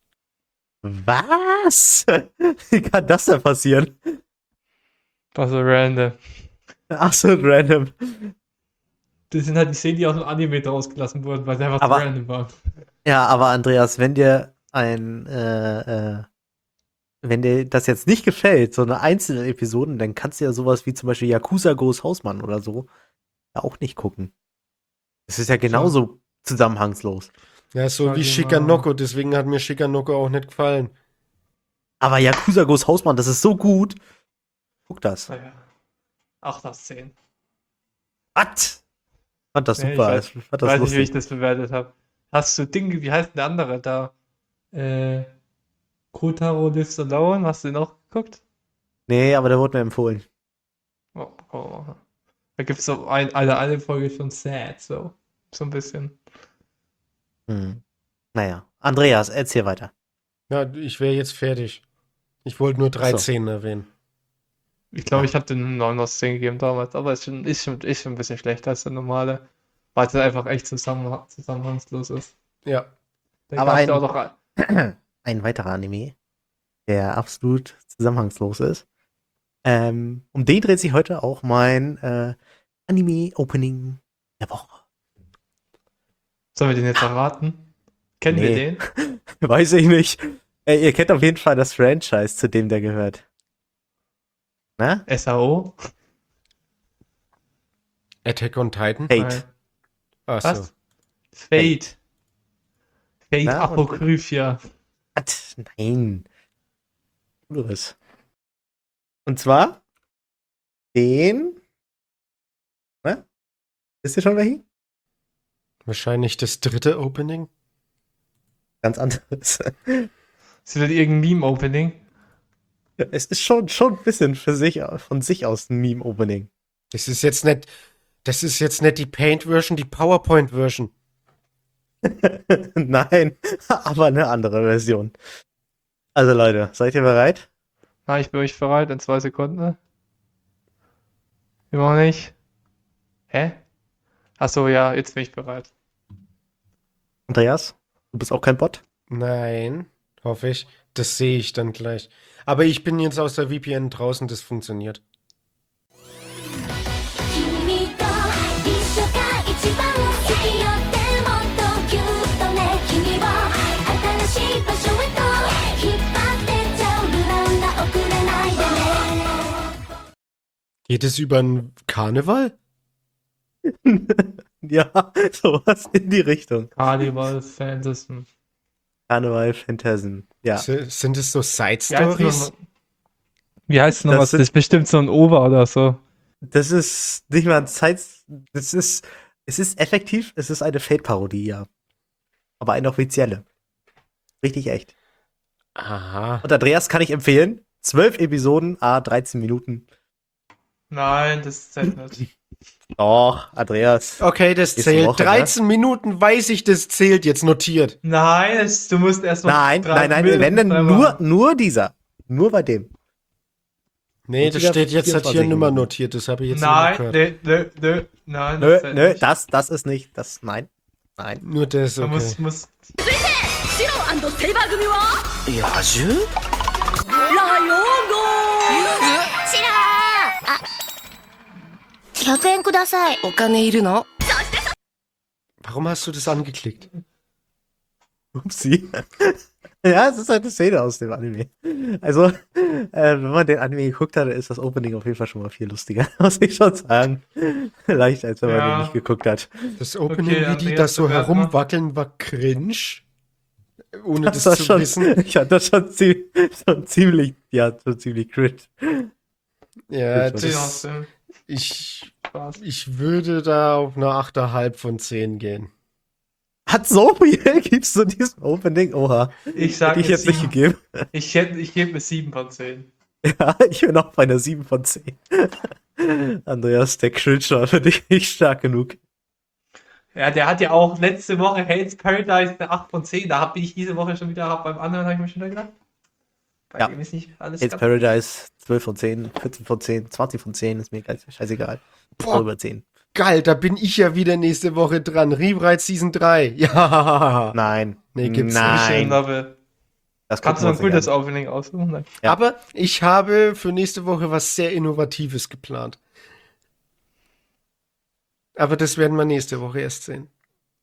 C: Was? Wie kann das denn passieren?
D: War so random.
C: Ach so, random.
E: Das sind halt die Szenen, die aus dem Anime draus gelassen wurden, weil sie einfach
C: Aber-
E: so random waren.
C: Ja, aber Andreas, wenn dir ein äh, äh, wenn dir das jetzt nicht gefällt, so eine einzelne Episoden, dann kannst du ja sowas wie zum Beispiel Yakuza Goes Hausmann oder so ja auch nicht gucken. Es ist ja genauso zusammenhangslos.
B: Ja, so
D: Schau
B: wie
D: dir
B: Shikanoko, deswegen hat mir Shikanoko auch nicht gefallen.
C: Aber Yakuza Goes Hausmann, das ist so gut. Guck das.
D: Naja. acht aus zehn.
C: Was? Fand das
D: Nee, ich
C: super.
D: weiß-
C: Ich fand
D: Ich
C: das
D: weiß nicht, wie ich
C: lustig.
D: das bewertet habe. Hast du Ding, wie heißt denn der andere da? Äh, Kotaro Lives Alone, hast du den auch geguckt?
C: Nee, aber der wurde mir empfohlen.
D: Oh, oh. Da gibt es so ein, eine, eine Folge schon sad, so. So ein bisschen.
C: Hm. Naja. Andreas, erzähl weiter.
B: Ja, ich wäre jetzt fertig. Ich wollte nur dreizehn erwähnen.
D: Ich glaube,
C: Ja.
D: ich habe den neun aus zehn gegeben damals, aber ist schon, ist schon, ist schon ein bisschen schlechter als der normale, weil es einfach echt zusammen, zusammenhangslos ist.
B: Ja.
D: Da
C: Aber
D: gab's
C: ein-
D: ja auch noch ein-
C: Ein weiterer Anime, der absolut zusammenhangslos ist. Ähm, um den dreht sich heute auch mein äh, Anime-Opening der Woche.
D: Sollen wir den jetzt erraten? Kennen wir
C: Nee.
D: den?
C: Weiß ich nicht. Äh, ihr kennt auf jeden Fall das Franchise, zu dem der gehört. Na?
D: S A O?
B: Attack on Titan?
C: Fate.
D: Nein.
B: Achso.
D: Was? Fate. Fate
C: Na, und-
D: Apokryphia.
C: Was? Nein. Los. Und zwar den. Na? Wisst ihr schon welchen?
B: Wahrscheinlich das dritte Opening.
C: Ganz anderes.
D: Ist das irgendein Meme-Opening?
C: Es ist schon, schon ein bisschen für sich, von sich aus ein Meme-Opening.
B: Das ist jetzt nicht, das ist jetzt nicht die Paint-Version, die PowerPoint-Version.
C: Nein, aber eine andere Version. Also Leute, seid ihr bereit?
D: Na, ich bin euch bereit in zwei Sekunden. Immer noch nicht. Hä? Achso, ja, jetzt bin ich bereit.
C: Andreas, du bist auch kein Bot?
B: Nein, hoffe ich. Das sehe ich dann gleich. Aber ich bin jetzt aus der V P N draußen, das funktioniert.
F: 君と一緒が一番好きよってもっとぎゅっとね君を新しい場所へと引っ張ってちゃうルランダ遅れないでね
B: Geht es über einen Karneval?
C: Ja, sowas in die Richtung.
D: Carnival Fantasy.
C: Karneval Phantasm. Ja.
B: S- Sind es so
D: Wie heißt
B: Side-Stories?
D: noch- Wie heißt noch
C: Das
D: was?
C: sind-
D: Das ist bestimmt so ein Ober oder so.
C: Das ist nicht mal ein Zeit. Das ist. Es ist effektiv, es ist eine Fate-Parodie, ja. Aber eine offizielle. Richtig echt.
B: Aha.
C: Und Andreas kann ich empfehlen. Zwölf Episoden, a dreizehn Minuten.
D: Nein, das zählt nicht.
C: Doch, Andreas.
B: Okay, das
C: Nächste
B: zählt.
C: Woche, ne?
B: dreizehn Minuten weiß ich, das zählt jetzt notiert.
D: Nein, es, du musst erst noch
C: Nein,
D: drei
C: nein, nein,
D: Minuten
C: wenn denn
D: dreimal-
C: nur, nur dieser. Nur bei dem.
B: Nee,
C: Und
B: das
C: wieder
B: steht jetzt halt hier
C: vierundzwanzig
B: nimmer
C: Minuten.
B: notiert. Das habe ich jetzt
D: Nein,
B: nicht gehört.
D: nö, nö, nö, nein,
C: Nö,
D: das zählt
C: nö,
D: nicht.
C: das, das ist nicht, das, nein, nein.
B: Nur das,
D: Man
B: okay.
D: muss, muss,
F: セイバー組は
G: 野獣
F: ラヨゴシラーあひゃくえんください
G: お金いるの
B: Warum hast du das angeklickt?
C: Upsi. Ja, es ist halt eine Szene aus dem Anime. Also, äh, wenn man den Anime geguckt hat, ist das Opening auf jeden Fall schon mal viel lustiger, muss ich schon sagen. Leicht, als wenn man
D: Ja.
C: den nicht geguckt hat.
B: Das Opening,
D: Okay,
B: wie die
D: Andreas,
B: das so
D: bewerten wir.
B: herumwackeln, war cringe. Ohne das,
C: Das war
B: zu
C: schon,
B: wissen.
C: ich hatte das schon, zie schon ziemlich, ja, schon ziemlich cringe.
B: Ja,
C: Das
D: zehn
B: das,
D: aus zehn.
B: ich,
D: Spaß.
B: ich würde da auf eine acht Komma fünf von zehn gehen.
C: Hat so viel gibt's zu diesem Opening? Oha.
D: Ich sag
C: Hätte ich
D: jetzt
C: jetzt nicht
D: sieben.
C: gegeben.
D: Ich, hätte- ich gebe mir sieben von zehn.
C: Ja, ich bin auch bei einer sieben von zehn. Andreas, der Cringe war für dich nicht stark genug.
D: Ja, der hat ja auch letzte Woche Hell's Paradise eine acht von zehn. Da habe ich diese Woche schon wieder, beim anderen habe ich mir schon wieder gedacht. Bei
C: Ja.
D: dem ist nicht alles
C: Hell's
D: ganz-
C: Paradise, zwölf von zehn, vierzehn von zehn, zwanzig von zehn, ist mir egal, scheißegal.
B: Boah.
C: Über zehn.
B: Geil, da bin ich ja wieder nächste Woche dran. Rewrite Season drei. Ja.
C: Nein.
B: Nee, gibt's nicht.
D: Mission
C: Nein.
D: Level.
C: Das
D: Kannst du
C: gucken
D: ein
C: wir uns
D: gutes Opening aussuchen? Nein.
C: Ja.
B: Aber ich habe für nächste Woche was sehr Innovatives geplant. Aber das werden wir nächste Woche erst sehen.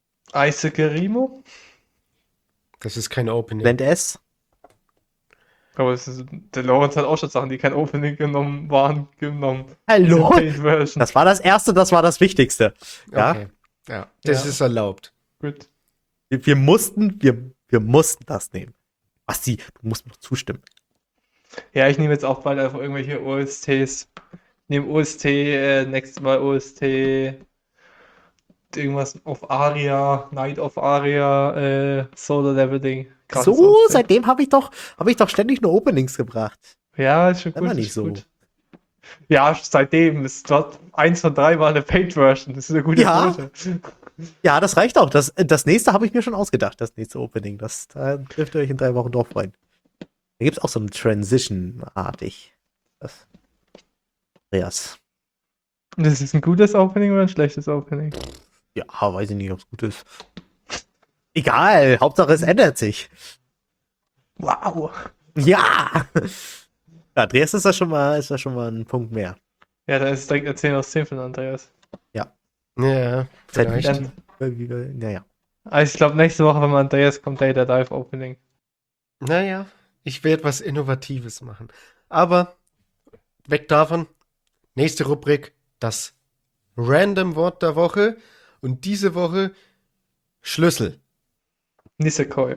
D: Eise Gerimo?
B: Das ist kein
C: an.
B: Opening.
C: Blend S.
D: Aber es ist, der Lawrence hat auch schon Sachen, die kein Opening genommen waren, genommen.
C: Hallo?
D: Diese Paint-Version.
C: Das war das Erste, das war das Wichtigste. Ja,
B: Okay. Ja, das
D: Ja.
B: ist erlaubt.
D: Gut.
C: wir, wir mussten, wir, wir mussten das nehmen. Basti, du musst mir noch zustimmen.
D: Ja, ich nehme jetzt auch bald einfach irgendwelche O S Ts. Ich nehme O S T, äh, nächstes Mal O S T, irgendwas auf Aria, Night of Aria, äh, Solo Leveling. Gratis
C: So,
D: Outfit.
C: seitdem habe ich doch, habe ich doch ständig nur Openings gebracht.
D: Ja, ist schon
C: Das
D: gut.
C: war nicht
D: ist
C: so.
D: gut. Ja, seitdem. Ist dort eins von drei war eine Paid-Version. Das ist eine gute
C: Ja.
D: Quote.
C: Ja, das reicht auch. Das, das nächste habe ich mir schon ausgedacht, das nächste Opening. Das, da dürft ihr euch in drei Wochen drauf freuen. Da gibt es auch so eine Transition-artig. Das. Andreas.
D: Das ist ein gutes Opening oder ein schlechtes Opening?
C: Ja, weiß ich nicht, ob es gut ist. Egal, Hauptsache es ändert sich.
D: Wow.
C: Ja! Ja, Andreas ist da schon mal, ist da schon mal ein Punkt mehr.
D: Ja, da ist direkt eine zehn aus zehn von Andreas.
B: Ja,
C: Seit
B: vielleicht.
D: Dann,
C: wie, wie, naja.
D: also ich glaube, nächste Woche, wenn man Andreas kommt, Data Dive Opening.
B: Naja, ich werde was Innovatives machen. Aber weg davon, nächste Rubrik, das Random Wort der Woche. Und diese Woche Schlüssel.
D: Nisekoi.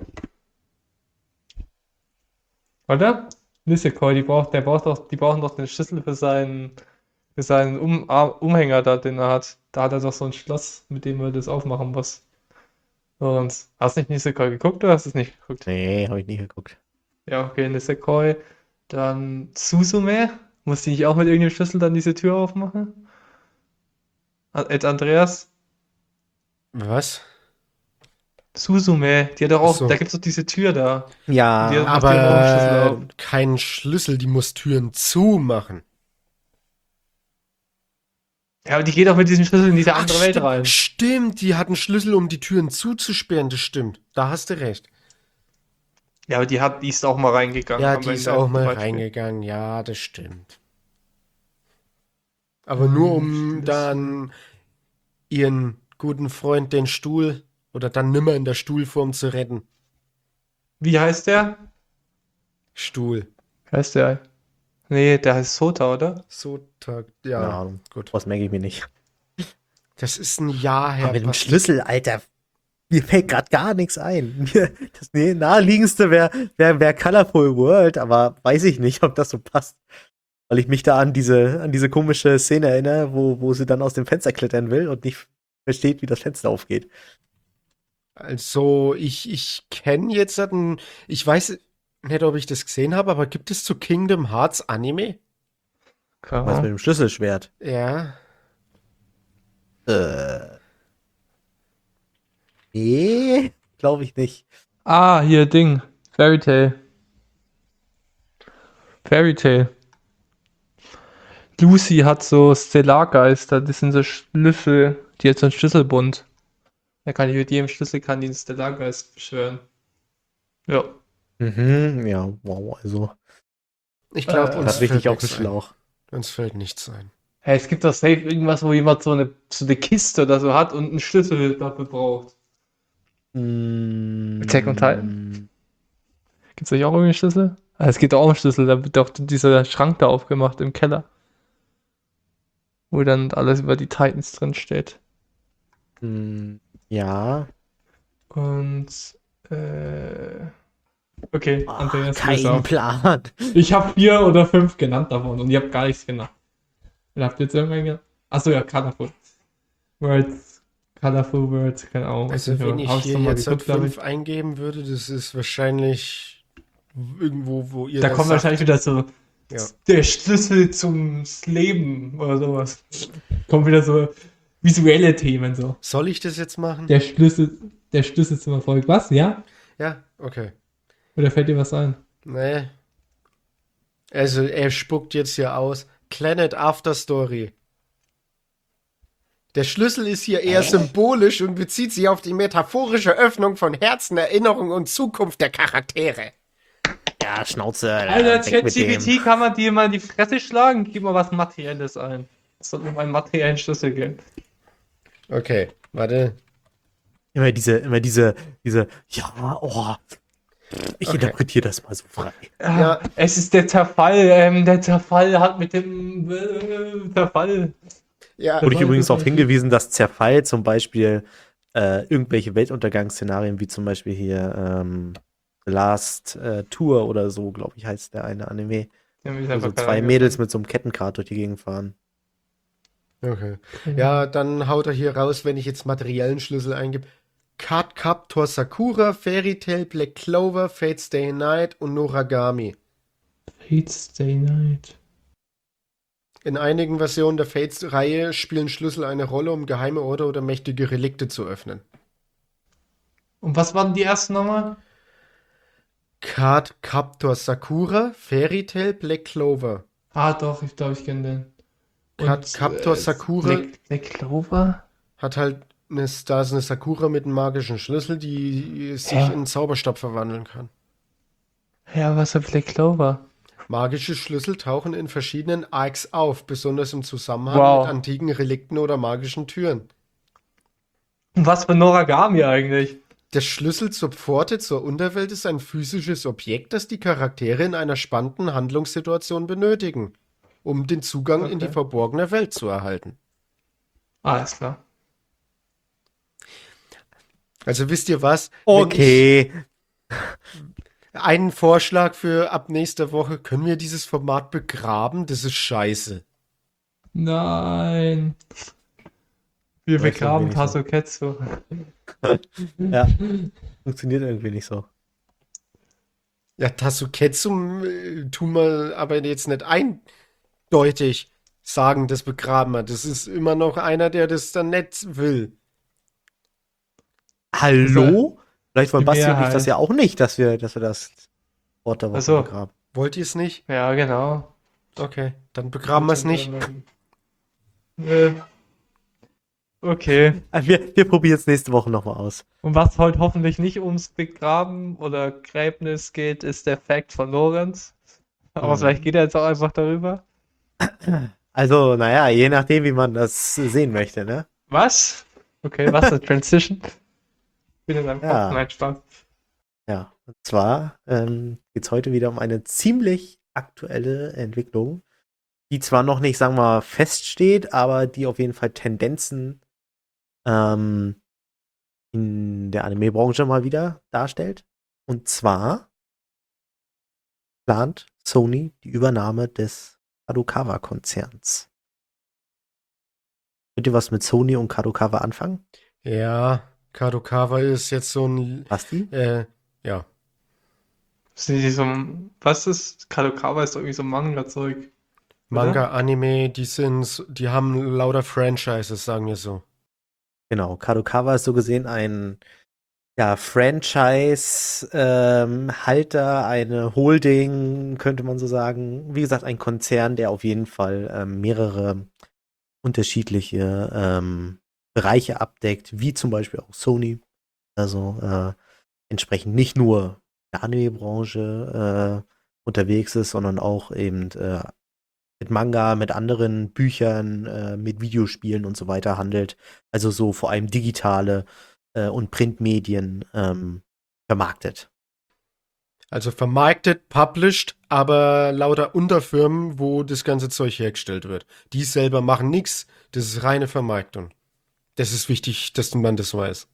D: Oder? Nisekoi, die braucht, der braucht doch, die brauchen doch den Schlüssel für seinen, für seinen um, Ar- Umhänger da, den er hat. Da hat er doch so ein Schloss, mit dem er das aufmachen muss. Und hast du nicht Nisekoi geguckt oder hast du es nicht geguckt?
C: Nee, habe ich nie geguckt.
D: Ja, okay, Nisekoi. Dann Suzume. Muss die nicht auch mit irgendeinem Schlüssel dann diese Tür aufmachen? A- Ed Andreas?
B: Was?
D: Suzume, die hat doch auch,
B: Ach so.
D: da gibt es doch diese Tür da.
C: Ja,
D: Die- macht ja auch einen Schlüssel
B: Aber
D: auf.
B: kein Schlüssel, die muss Türen zumachen.
D: Ja, aber die geht auch mit diesem Schlüssel in diese andere
B: Ach,
D: Welt
B: stimmt,
D: rein.
B: Stimmt, die hat einen Schlüssel, um die Türen zuzusperren, das stimmt. Da hast du recht.
D: Ja, aber die hat, die ist auch mal reingegangen.
B: Ja,
D: am
B: die ist
D: Ende
B: auch
D: zum
B: mal
D: Beispiel.
B: reingegangen, ja, das stimmt. Aber nur um
D: Schlüssel.
B: dann ihren guten Freund den Stuhl oder dann nimmer in der Stuhlform zu retten.
D: Wie heißt der?
B: Stuhl.
D: Heißt der? Nee, der heißt Sota, oder?
B: So, Tag,
C: keine
B: ja,
C: Ahnung.
B: gut.
C: Was merke ich mir nicht.
B: Das ist ein Jahr her.
C: Aber mit dem
B: Basti.
C: Schlüssel, Alter, mir fällt gerade gar nichts ein. Mir- Das nee, naheliegendste wäre wär, wär Colorful World, aber weiß ich nicht, ob das so passt. Weil ich mich da an diese, an diese komische Szene erinnere, wo, wo sie dann aus dem Fenster klettern will und nicht versteht, wie das Fenster aufgeht.
B: Also, ich, ich kenne jetzt einen, ich weiß nicht, ob ich das gesehen habe, aber gibt es zu Kingdom Hearts Anime?
D: Keine
C: Was mit
D: Ahnung.
C: dem Schlüsselschwert?
B: Ja.
C: Äh. Nee, glaube ich nicht.
D: Ah, hier, Ding. Fairy Tail. Fairy Tail. Lucy hat so Stellargeister, das sind so Schlüssel, die hat so einen Schlüsselbund. Da kann ich mit jedem Schlüssel kann die einen Stellargeist beschwören. Ja.
C: Mhm, ja, wow, also.
B: Ich glaube,
D: Äh,
B: uns
C: Das richtig
B: fällt
C: auf den
B: nichts ein.
C: Schlauch.
B: Uns fällt nichts ein.
D: Hey, es gibt doch safe irgendwas, wo jemand so eine, so eine Kiste oder so hat und einen Schlüssel dafür braucht.
C: Mm,
D: Attack on Titan? Gibt es nicht auch irgendeinen Schlüssel? Ah, es gibt auch einen Schlüssel, da wird doch dieser Schrank da aufgemacht im Keller. Wo dann alles über die Titans drin steht.
C: mm, Ja.
D: Und, äh. Okay,
C: Oh,
D: Andreas,
C: kein
D: löse auf.
C: Plan.
E: Ich habe vier oder fünf genannt davon und ihr habt gar nichts genannt. Ihr habt jetzt irgendwann genannt. Achso, ja, Colorful Words. Colorful Words, keine Ahnung. weiß
B: Also,
E: nicht mehr.
B: wenn ich
E: Hab's
B: hier
E: noch mal
B: jetzt halt
E: geguckt, glaub
B: fünf eingeben würde, das ist wahrscheinlich irgendwo, wo ihr
E: Da
B: das
E: kommt
B: sagt.
E: wahrscheinlich wieder so
B: Ja.
E: der Schlüssel zum Leben oder sowas. Kommt wieder so visuelle Themen so.
B: Soll ich das jetzt machen?
E: Der Schlüssel, der Schlüssel zum Erfolg. Was? Ja?
B: Ja, okay.
E: Oder fällt dir was ein?
B: Nee. Also, er spuckt jetzt hier aus. Planet After Story. Der Schlüssel ist hier eher symbolisch und bezieht sich auf die metaphorische Öffnung von Herzen, Erinnerung und Zukunft der Charaktere.
C: Ja, Schnauze.
D: Alter,
C: weg mit dem.
D: ChatGPT kann man dir mal in die Fresse schlagen? Gib mal was Materielles ein. Es soll um einen materiellen Schlüssel gehen.
B: Okay, warte.
C: Immer diese, immer diese, diese, ja, oh, Ich
B: Okay.
C: interpretiere das mal so frei.
D: Ah,
B: Ja.
D: Es ist der Zerfall. Ähm, der Zerfall hat mit dem äh, Zerfall.
B: Ja,
C: Wurde ich
E: war
C: übrigens darauf
E: definitiv-
C: hingewiesen, dass Zerfall zum Beispiel äh, irgendwelche Weltuntergangsszenarien, wie zum Beispiel hier ähm, The Last äh, Tour oder so, glaube ich, heißt der eine Anime,
D: Ja, mir ist
C: wo
D: einfach
C: so
D: keiner
C: zwei Mädels
D: eingefallen.
C: mit so einem Kettenkart durch die Gegend fahren.
B: okay. Ja, dann haut er hier raus, wenn ich jetzt materiellen Schlüssel eingebe. Card Captor Sakura, Fairy Tail, Black Clover, Fate Stay Night und Noragami.
E: Fates Stay Night.
B: In einigen Versionen der Fates-Reihe spielen Schlüssel eine Rolle, um geheime Orte oder mächtige Relikte zu öffnen.
E: Und was waren die ersten nochmal?
B: Card Captor Sakura, Fairy Tail, Black Clover.
E: Ah, doch, ich glaube, ich kenne den.
B: Card Captor
E: äh,
B: Sakura
E: Black, Black Clover?
B: hat halt eine, da ist eine Sakura mit einem magischen Schlüssel, die sich
E: Hä?
B: in einen Zauberstab verwandeln kann.
E: Ja, was ist Black Clover?
B: Magische Schlüssel tauchen in verschiedenen Arcs auf, besonders im Zusammenhang
D: Wow.
B: mit antiken Relikten oder magischen Türen.
D: Und was für Noragami eigentlich?
B: Der Schlüssel zur Pforte zur Unterwelt ist ein physisches Objekt, das die Charaktere in einer spannenden Handlungssituation benötigen, um den Zugang in die
D: Okay.
B: verborgene Welt zu erhalten.
E: Alles klar.
B: Also wisst ihr was? Wenn
C: Okay.
B: ich einen Vorschlag für ab nächster Woche, können wir dieses Format begraben? Das ist scheiße.
E: Nein.
D: Wir
C: Weiß irgendwie
D: begraben
C: nicht so.
D: Tasuketsu.
C: Ja, funktioniert irgendwie nicht so.
B: Ja, Tasuketsu äh, tun wir aber jetzt nicht eindeutig sagen, das begraben wir. Das ist immer noch einer, der das dann nicht will.
C: Hallo? Vielleicht wollen
E: die
C: Basti und ich
E: Mehrheit.
C: das ja auch nicht, dass wir, dass wir das Wort der Woche
D: Ach so.
C: begraben.
B: Wollt ihr es nicht?
D: Ja, genau.
B: Okay, dann begraben wir es nicht.
D: Äh, Okay.
C: Ah, Wir, wir probieren es nächste Woche nochmal aus.
D: Und was heute hoffentlich nicht ums Begraben oder Gräbnis geht, ist der Fact von Lorenz. Aber
C: Mhm.
D: vielleicht geht er jetzt auch einfach darüber.
C: Also, naja, je nachdem, wie man das sehen möchte, ne?
D: Was? Okay, was ist Transition? Bin in einem Kopf.
C: Ja.
D: Nein, Spaß.
C: Ja, und zwar ähm, geht es heute wieder um eine ziemlich aktuelle Entwicklung, die zwar noch nicht, sagen wir mal, feststeht, aber die auf jeden Fall Tendenzen ähm, in der Anime-Branche mal wieder darstellt. Und zwar plant Sony die Übernahme des Kadokawa-Konzerns. Könnt ihr was mit Sony und Kadokawa anfangen?
B: Ja, Kadokawa ist jetzt so ein,
C: Basti?
B: äh, ja.
D: Sind die so, was ist? Kadokawa ist doch irgendwie so Manga-Zeug.
B: Manga, Anime, die sind, die haben lauter Franchises, sagen wir so.
C: Genau, Kadokawa ist so gesehen ein ja, Franchise-Halter, eine Holding, könnte man so sagen. Wie gesagt, ein Konzern, der auf jeden Fall ähm, mehrere unterschiedliche ähm, Bereiche abdeckt, wie zum Beispiel auch Sony. Also äh, entsprechend nicht nur in der Anime-Branche äh, unterwegs ist, sondern auch eben äh, mit Manga, mit anderen Büchern, äh, mit Videospielen und so weiter handelt. Also so vor allem digitale äh, und Printmedien ähm, vermarktet.
B: Also vermarktet, published, aber lauter Unterfirmen, wo das ganze Zeug hergestellt wird. Die selber machen nichts, das ist reine Vermarktung. Das ist wichtig, dass man das weiß.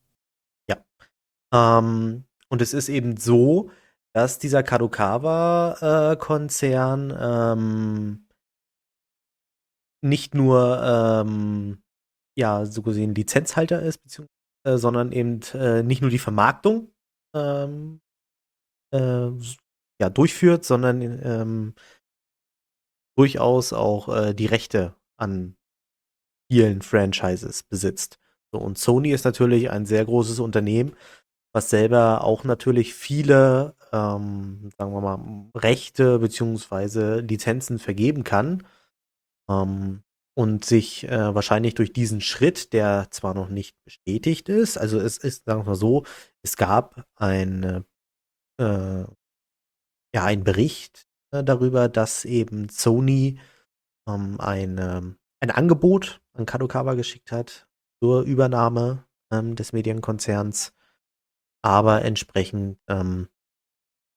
C: Ähm, und es ist eben so, dass dieser Kadokawa-Konzern ähm, nicht nur ähm, ja, so gesehen Lizenzhalter ist, beziehungsweise, äh, sondern eben äh, nicht nur die Vermarktung ähm, äh, ja, durchführt, sondern ähm, durchaus auch äh, die Rechte an vielen Franchises besitzt. So, und Sony ist natürlich ein sehr großes Unternehmen, was selber auch natürlich viele, ähm, sagen wir mal, Rechte beziehungsweise Lizenzen vergeben kann. Ähm, und sich äh, wahrscheinlich durch diesen Schritt, der zwar noch nicht bestätigt ist, also es ist, sagen wir mal so, es gab ein, äh, ja, einen Bericht äh, darüber, dass eben Sony ähm, ein, ähm, ein Angebot an Kadokawa geschickt hat zur Übernahme ähm, des Medienkonzerns, aber entsprechend ähm,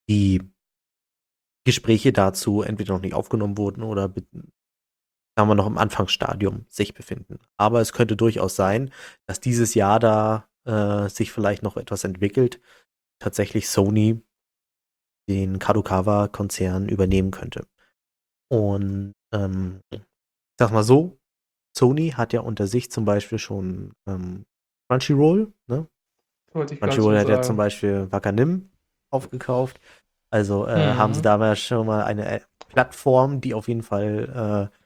C: die Gespräche dazu entweder noch nicht aufgenommen wurden oder be- sagen wir noch im Anfangsstadium sich befinden. Aber es könnte durchaus sein, dass dieses Jahr da äh, sich vielleicht noch etwas entwickelt, tatsächlich Sony den Kadokawa-Konzern übernehmen könnte. Und ähm, ich sag mal so, Sony hat ja unter sich zum Beispiel schon ähm, Crunchyroll, ne?
D: Wollte ich grad
C: Crunchyroll
D: so
C: hat ja
D: sagen.
C: zum Beispiel Wakanim aufgekauft. Also äh,
D: Mhm.
C: haben sie da schon mal eine äh, Plattform, die auf jeden Fall äh,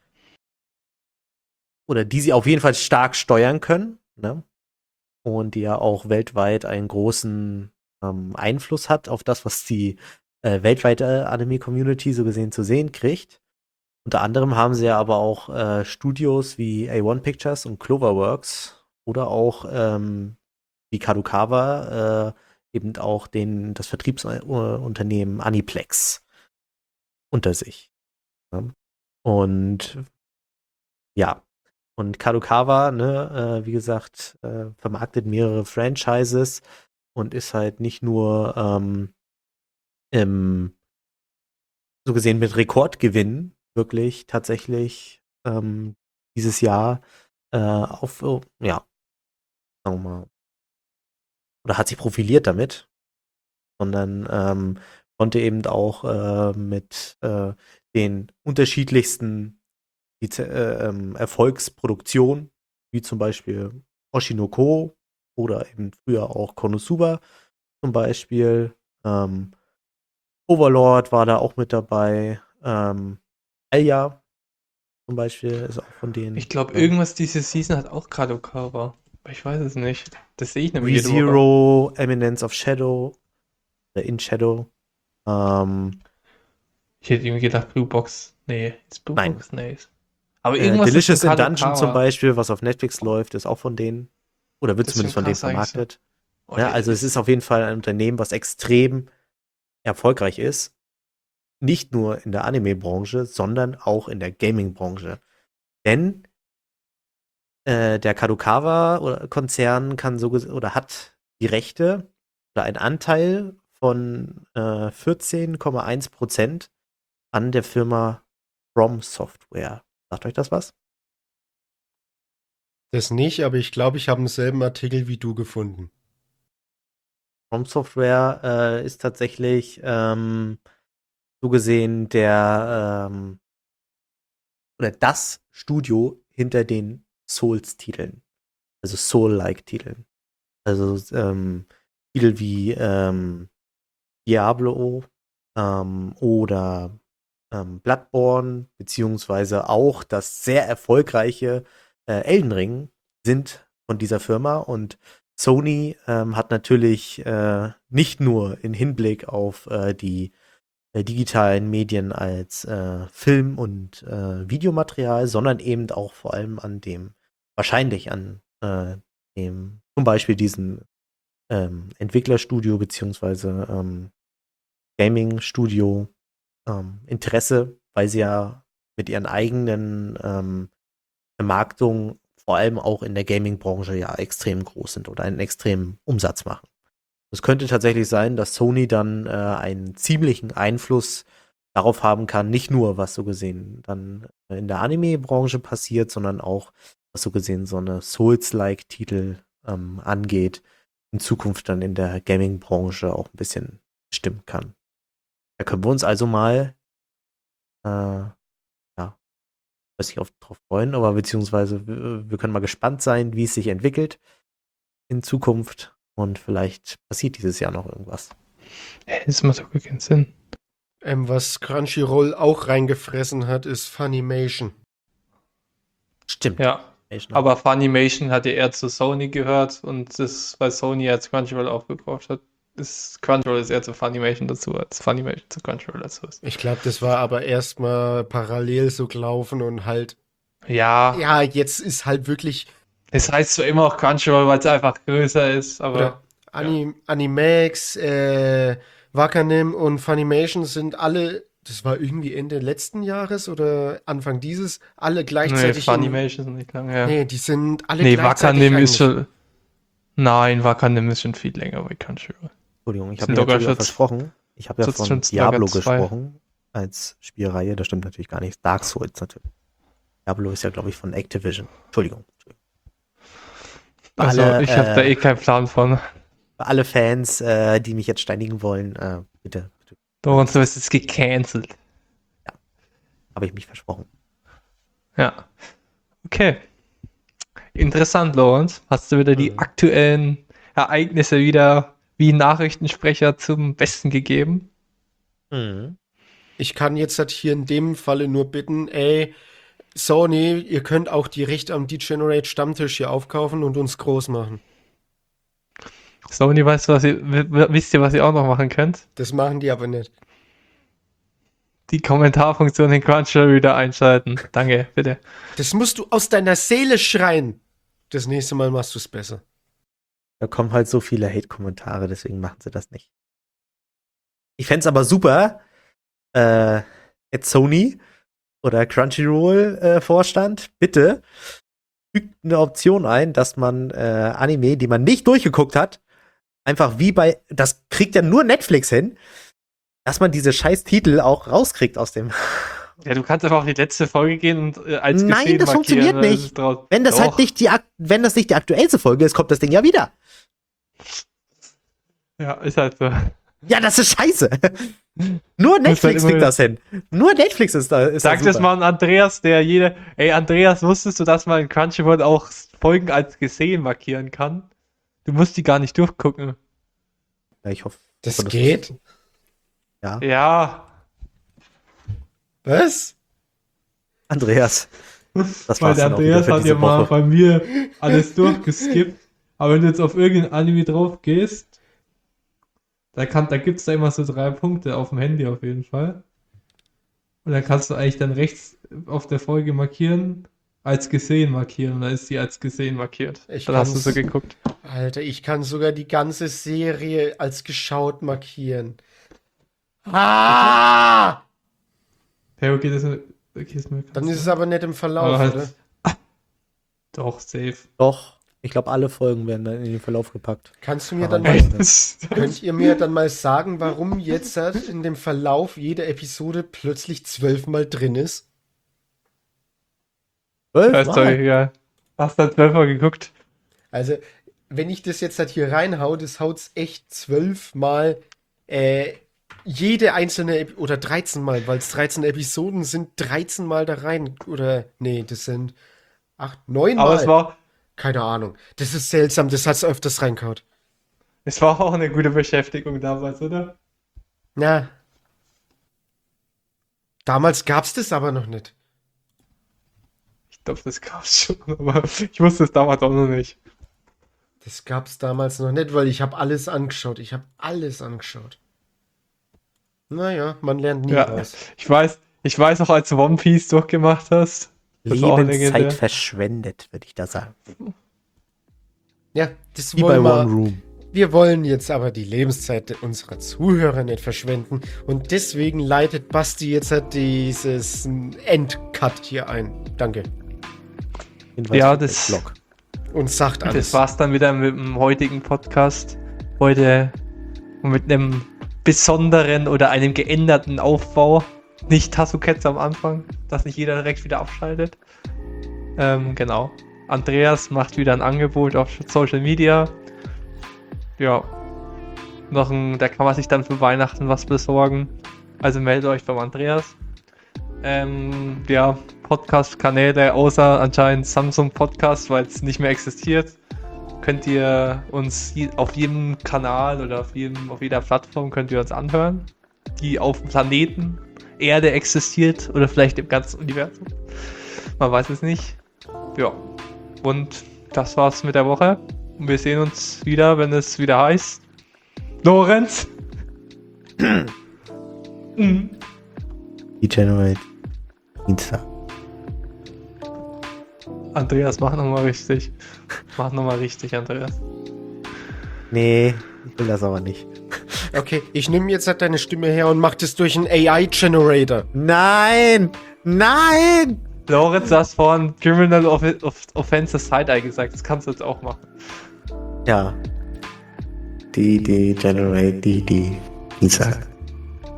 C: oder die sie auf jeden Fall stark steuern können, ne? Und die ja auch weltweit einen großen ähm, Einfluss hat auf das, was die äh, weltweite Anime-Community so gesehen zu sehen kriegt. Unter anderem haben sie ja aber auch äh, Studios wie A eins Pictures und Cloverworks oder auch ähm, wie Kadokawa äh, eben auch den, das Vertriebsunternehmen Aniplex unter sich. Ne? Und ja, und Kadokawa, ne, äh, wie gesagt, äh, vermarktet mehrere Franchises und ist halt nicht nur ähm, im, so gesehen mit Rekordgewinnen wirklich tatsächlich ähm, dieses Jahr äh, auf, oh, ja, sagen wir mal, oder hat sich profiliert damit, sondern ähm, konnte eben auch äh, mit äh, den unterschiedlichsten Lize- äh, ähm, Erfolgsproduktionen, wie zum Beispiel Oshinoko oder eben früher auch Konosuba zum Beispiel. Ähm, Overlord war da auch mit dabei. Ähm, Alya zum Beispiel ist auch von denen.
D: Ich glaube,
C: ähm,
D: irgendwas diese Season hat auch Kadokawa. Aber ich weiß es nicht. Das sehe ich nämlich jede Woche.
C: ReZero, Eminence of Shadow, oder In Shadow. Ähm,
D: Ich hätte irgendwie gedacht, Blue Box. Nee, ist Blue
C: Nein.
D: Box? Nee. Aber
C: äh,
D: irgendwas
C: Delicious
D: ist von
C: in Dungeon
D: Kadokawa.
C: zum Beispiel, was auf Netflix läuft, ist auch von denen. Oder wird
D: Das ist
C: zumindest
D: schon
C: von denen
D: krass eigentlich so.
C: vermarktet.
D: Oh,
C: Ja,
D: nee,
C: also
D: das
C: es ist auf jeden Fall ein Unternehmen, was extrem erfolgreich ist. Nicht nur in der Anime-Branche, sondern auch in der Gaming-Branche. Denn äh, der Kadokawa-Konzern kann so ges- oder hat die Rechte oder einen Anteil von äh, vierzehn Komma eins Prozent an der Firma From Software. Sagt euch das was?
B: Das nicht, aber ich glaube, ich habe denselben Artikel wie du gefunden.
C: From Software äh, ist tatsächlich ähm, so gesehen der ähm, oder das Studio hinter den Souls-Titeln. Also Soul-like-Titeln. Also ähm, Titel wie ähm, Diablo ähm, oder ähm, Bloodborne, beziehungsweise auch das sehr erfolgreiche äh, Elden Ring sind von dieser Firma. Und Sony ähm, hat natürlich äh, nicht nur in Hinblick auf äh, die äh, digitalen Medien als äh, Film- und äh, Videomaterial, sondern eben auch vor allem an dem, wahrscheinlich an äh, dem, zum Beispiel diesen ähm, Entwicklerstudio beziehungsweise ähm, Gaming-Studio ähm, Interesse, weil sie ja mit ihren eigenen ähm, Vermarktungen vor allem auch in der Gaming-Branche ja extrem groß sind oder einen extremen Umsatz machen. Es könnte tatsächlich sein, dass Sony dann äh, einen ziemlichen Einfluss darauf haben kann, nicht nur, was so gesehen dann in der Anime-Branche passiert, sondern auch, was so gesehen so eine Souls-like-Titel ähm, angeht, in Zukunft dann in der Gaming-Branche auch ein bisschen stimmen kann. Da können wir uns also mal äh, ja, weiß ich, drauf freuen, aber beziehungsweise wir, wir können mal gespannt sein, wie es sich entwickelt in Zukunft. Und vielleicht passiert dieses Jahr noch irgendwas.
D: Hä, das macht doch keinen Sinn.
B: Ähm, was Crunchyroll auch reingefressen hat, ist Funimation.
C: Stimmt.
D: Ja. Aber Funimation hat ja eher zu Sony gehört und das, weil Sony jetzt Crunchyroll aufgekauft hat, ist Crunchyroll ist eher zu Funimation dazu, als Funimation zu Crunchyroll dazu ist.
B: Ich glaube, das war aber erstmal parallel so gelaufen und halt,
D: Ja,
B: ja, jetzt ist halt wirklich,
D: es heißt zwar immer auch Crunchyroll, weil es einfach größer ist, aber
B: oder Ani, Animax, äh, Wakanim und Funimation sind alle, das war irgendwie Ende letzten Jahres oder Anfang dieses, alle
D: nee,
B: gleichzeitig.
D: Funimation ist nicht lange her.
B: in, nee, die sind alle
D: Nee,
B: gleichzeitig.
D: Wakanim ist
B: eigentlich.
D: schon. Nein, Wakanim ist schon viel länger bei Crunchyroll.
C: Entschuldigung, ich
D: Sind
C: habe mir
D: sogar
C: natürlich auch
D: schon-
C: versprochen. Ich habe ja
D: Sonst
C: von
D: schon
C: Diablo
D: Slugger zwei.
C: gesprochen als Spielreihe. Das stimmt natürlich gar nicht. Dark Souls natürlich. Diablo ist ja, glaube ich, von Activision. Entschuldigung.
D: Also,
C: alle,
D: ich habe da
C: äh,
D: eh keinen Plan von.
C: Für alle Fans, äh, die mich jetzt steinigen wollen, äh, bitte, bitte,
D: Lorenz, du bist jetzt gecancelt.
C: habe ich mich versprochen.
D: Ja. Okay. Interessant, Lorenz. Hast du wieder die
B: Mhm.
D: aktuellen Ereignisse wieder wie Nachrichtensprecher zum Besten gegeben?
C: Mhm.
B: Ich kann jetzt halt hier in dem Falle nur bitten, ey, Sony, ihr könnt auch die Rechte am Degenerate Stammtisch hier aufkaufen und uns groß machen.
D: Sony, weißt du, was ihr, w- w- wisst ihr, was ihr auch noch machen könnt?
B: Das machen die aber nicht.
D: Die Kommentarfunktion in Crunchyroll wieder einschalten. Danke, bitte.
B: Das musst du aus deiner Seele schreien. Das nächste Mal machst du es besser.
C: Da kommen halt so viele Hate-Kommentare, deswegen machen sie das nicht. Ich fänd's aber super, äh, at Sony oder Crunchyroll-Vorstand, bitte fügt eine Option ein, dass man äh, Anime, die man nicht durchgeguckt hat, einfach wie bei, das kriegt ja nur Netflix hin, dass man diese scheiß Titel auch rauskriegt aus dem.
D: Ja, du kannst einfach auf die letzte Folge gehen und äh, als
C: Nein,
D: gesehen
C: das
D: markieren,
C: funktioniert
D: dann ist
C: nicht.
D: es draus.
C: Wenn das
D: Doch.
C: halt nicht die, ak- wenn das nicht die aktuellste Folge ist, kommt das Ding ja wieder.
D: Ja, ist halt so.
C: Ja, das ist scheiße. Nur Netflix
D: immer-
C: kriegt das hin. Nur Netflix ist da. Ist
D: Sag
C: da
D: das
C: super.
D: mal an Andreas, der jede. Ey, Andreas, wusstest du, dass man in Crunchyroll auch Folgen als gesehen markieren kann? Du musst die gar nicht durchgucken.
C: Ja, ich hoffe.
B: Das
C: hoffe,
B: geht?
C: Ja.
D: Ja.
B: Was?
C: Andreas. Das
E: Weil
C: war's
E: der
C: dann auch wieder
E: Andreas
C: für
E: hat
C: diese
E: ja mal
C: Woche.
E: bei mir alles durchgeskippt. Aber wenn du jetzt auf irgendein Anime drauf gehst, da, kann, da gibt es da immer so drei Punkte auf dem Handy auf jeden Fall. Und dann kannst du eigentlich dann rechts auf der Folge markieren, als gesehen markieren. Und dann ist die als gesehen markiert.
B: Ich
D: Dann hast du
B: kann's-
D: so geguckt.
B: Alter, ich kann sogar die ganze Serie als geschaut markieren. Ah!
E: Ja, okay, das ist, okay, ist mir
B: Dann ist es aber nicht im Verlauf,
E: Aber halt-
B: oder?
E: doch safe.
C: Doch. Ich glaube, alle Folgen werden dann in den Verlauf gepackt.
B: Kannst du mir
C: Aber
B: dann mal,
C: nicht.
B: könnt ihr mir dann mal sagen, warum jetzt halt in dem Verlauf jeder Episode plötzlich zwölfmal drin ist?
C: Zwölf
D: Ja, ist doch
C: Mal.
D: egal. Hast du zwölfmal geguckt?
B: Also, wenn ich das jetzt halt hier reinhau, das haut's echt zwölfmal äh, jede einzelne Ep oder dreizehn Mal, weil es dreizehn Episoden sind, dreizehn Mal da rein. Oder, nee, das sind acht, neun
D: Aber
B: Mal.
D: es war,
B: Keine Ahnung. Das ist seltsam, das hat's öfters reingehaut.
D: es war auch eine gute Beschäftigung damals, oder?
B: Na. Damals gab's das aber noch nicht.
D: Ich glaube, das gab's schon, aber ich wusste es damals auch noch nicht.
B: Das gab's damals noch nicht, weil ich habe alles angeschaut. Ich habe alles angeschaut. Naja, man lernt nie
D: Ja.
B: raus.
D: Ich weiß, ich weiß auch, als du One Piece durchgemacht hast. Das war auch
C: Lebenszeit
D: legendär.
C: verschwendet, würde ich da sagen.
B: Ja, das
C: Wie bei
B: wollen
C: One
B: wir.
C: Room.
B: Wir wollen jetzt aber die Lebenszeit unserer Zuhörer nicht verschwenden. Und deswegen leitet Basti jetzt halt dieses Endcut hier ein. Danke.
C: Jedenfalls
D: Ja,
C: für den
D: das-
C: Vlog.
B: Und sagt alles.
D: Das war's dann wieder mit dem heutigen Podcast. Heute mit einem besonderen oder einem geänderten Aufbau. Nicht Tassuketz am Anfang, dass nicht jeder direkt wieder abschaltet. Ähm, genau. Andreas macht wieder ein Angebot auf Social Media. Ja. Noch ein, da kann man sich dann für Weihnachten was besorgen. Also meldet euch beim Andreas. Ähm, ja, Podcast-Kanäle, außer anscheinend Samsung Podcast, weil es nicht mehr existiert, könnt ihr uns je, auf jedem Kanal oder auf, jedem, auf jeder Plattform könnt ihr uns anhören, die auf dem Planeten Erde existiert oder vielleicht im ganzen Universum. Man weiß es nicht. Ja. Und das war's mit der Woche. Und wir sehen uns wieder, wenn es wieder heißt. Lorenz! Mhm.
C: Degenerate. Dienstag.
D: Andreas, mach nochmal richtig. Mach nochmal richtig, Andreas.
C: Nee, ich will das aber nicht.
B: Okay, ich nehme jetzt halt deine Stimme her und mach das durch einen A I-Generator.
C: Nein! Nein!
D: Lorenz, du hast vorhin Criminal Off Off Offensive Side-Eye gesagt. Das kannst du jetzt auch machen.
C: Ja. Die Degenerate, die, die. Dienstag.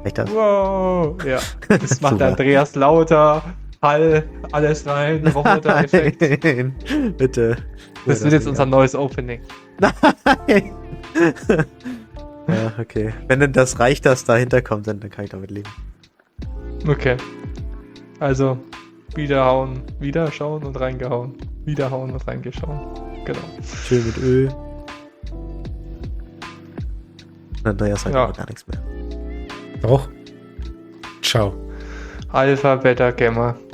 C: Reicht das?
D: Wow. Ja, das macht der
C: Super.
D: Andreas lauter, Hall, alles rein, Roboter-Effekt.
C: Nein, bitte.
D: Das wird jetzt unser neues Opening.
C: Nein. Ja, okay. Wenn denn das reicht, dass dahinter kommt, dann, dann kann ich damit leben.
D: Okay. Also, wiederhauen, wieder schauen und reingehauen. Wiederhauen und reingeschauen. Genau.
C: Schön mit Öl. Und Andreas sagt
D: Ja.
C: aber gar nichts mehr.
B: Doch. Ciao.
D: Alpha, Beta, Gamma.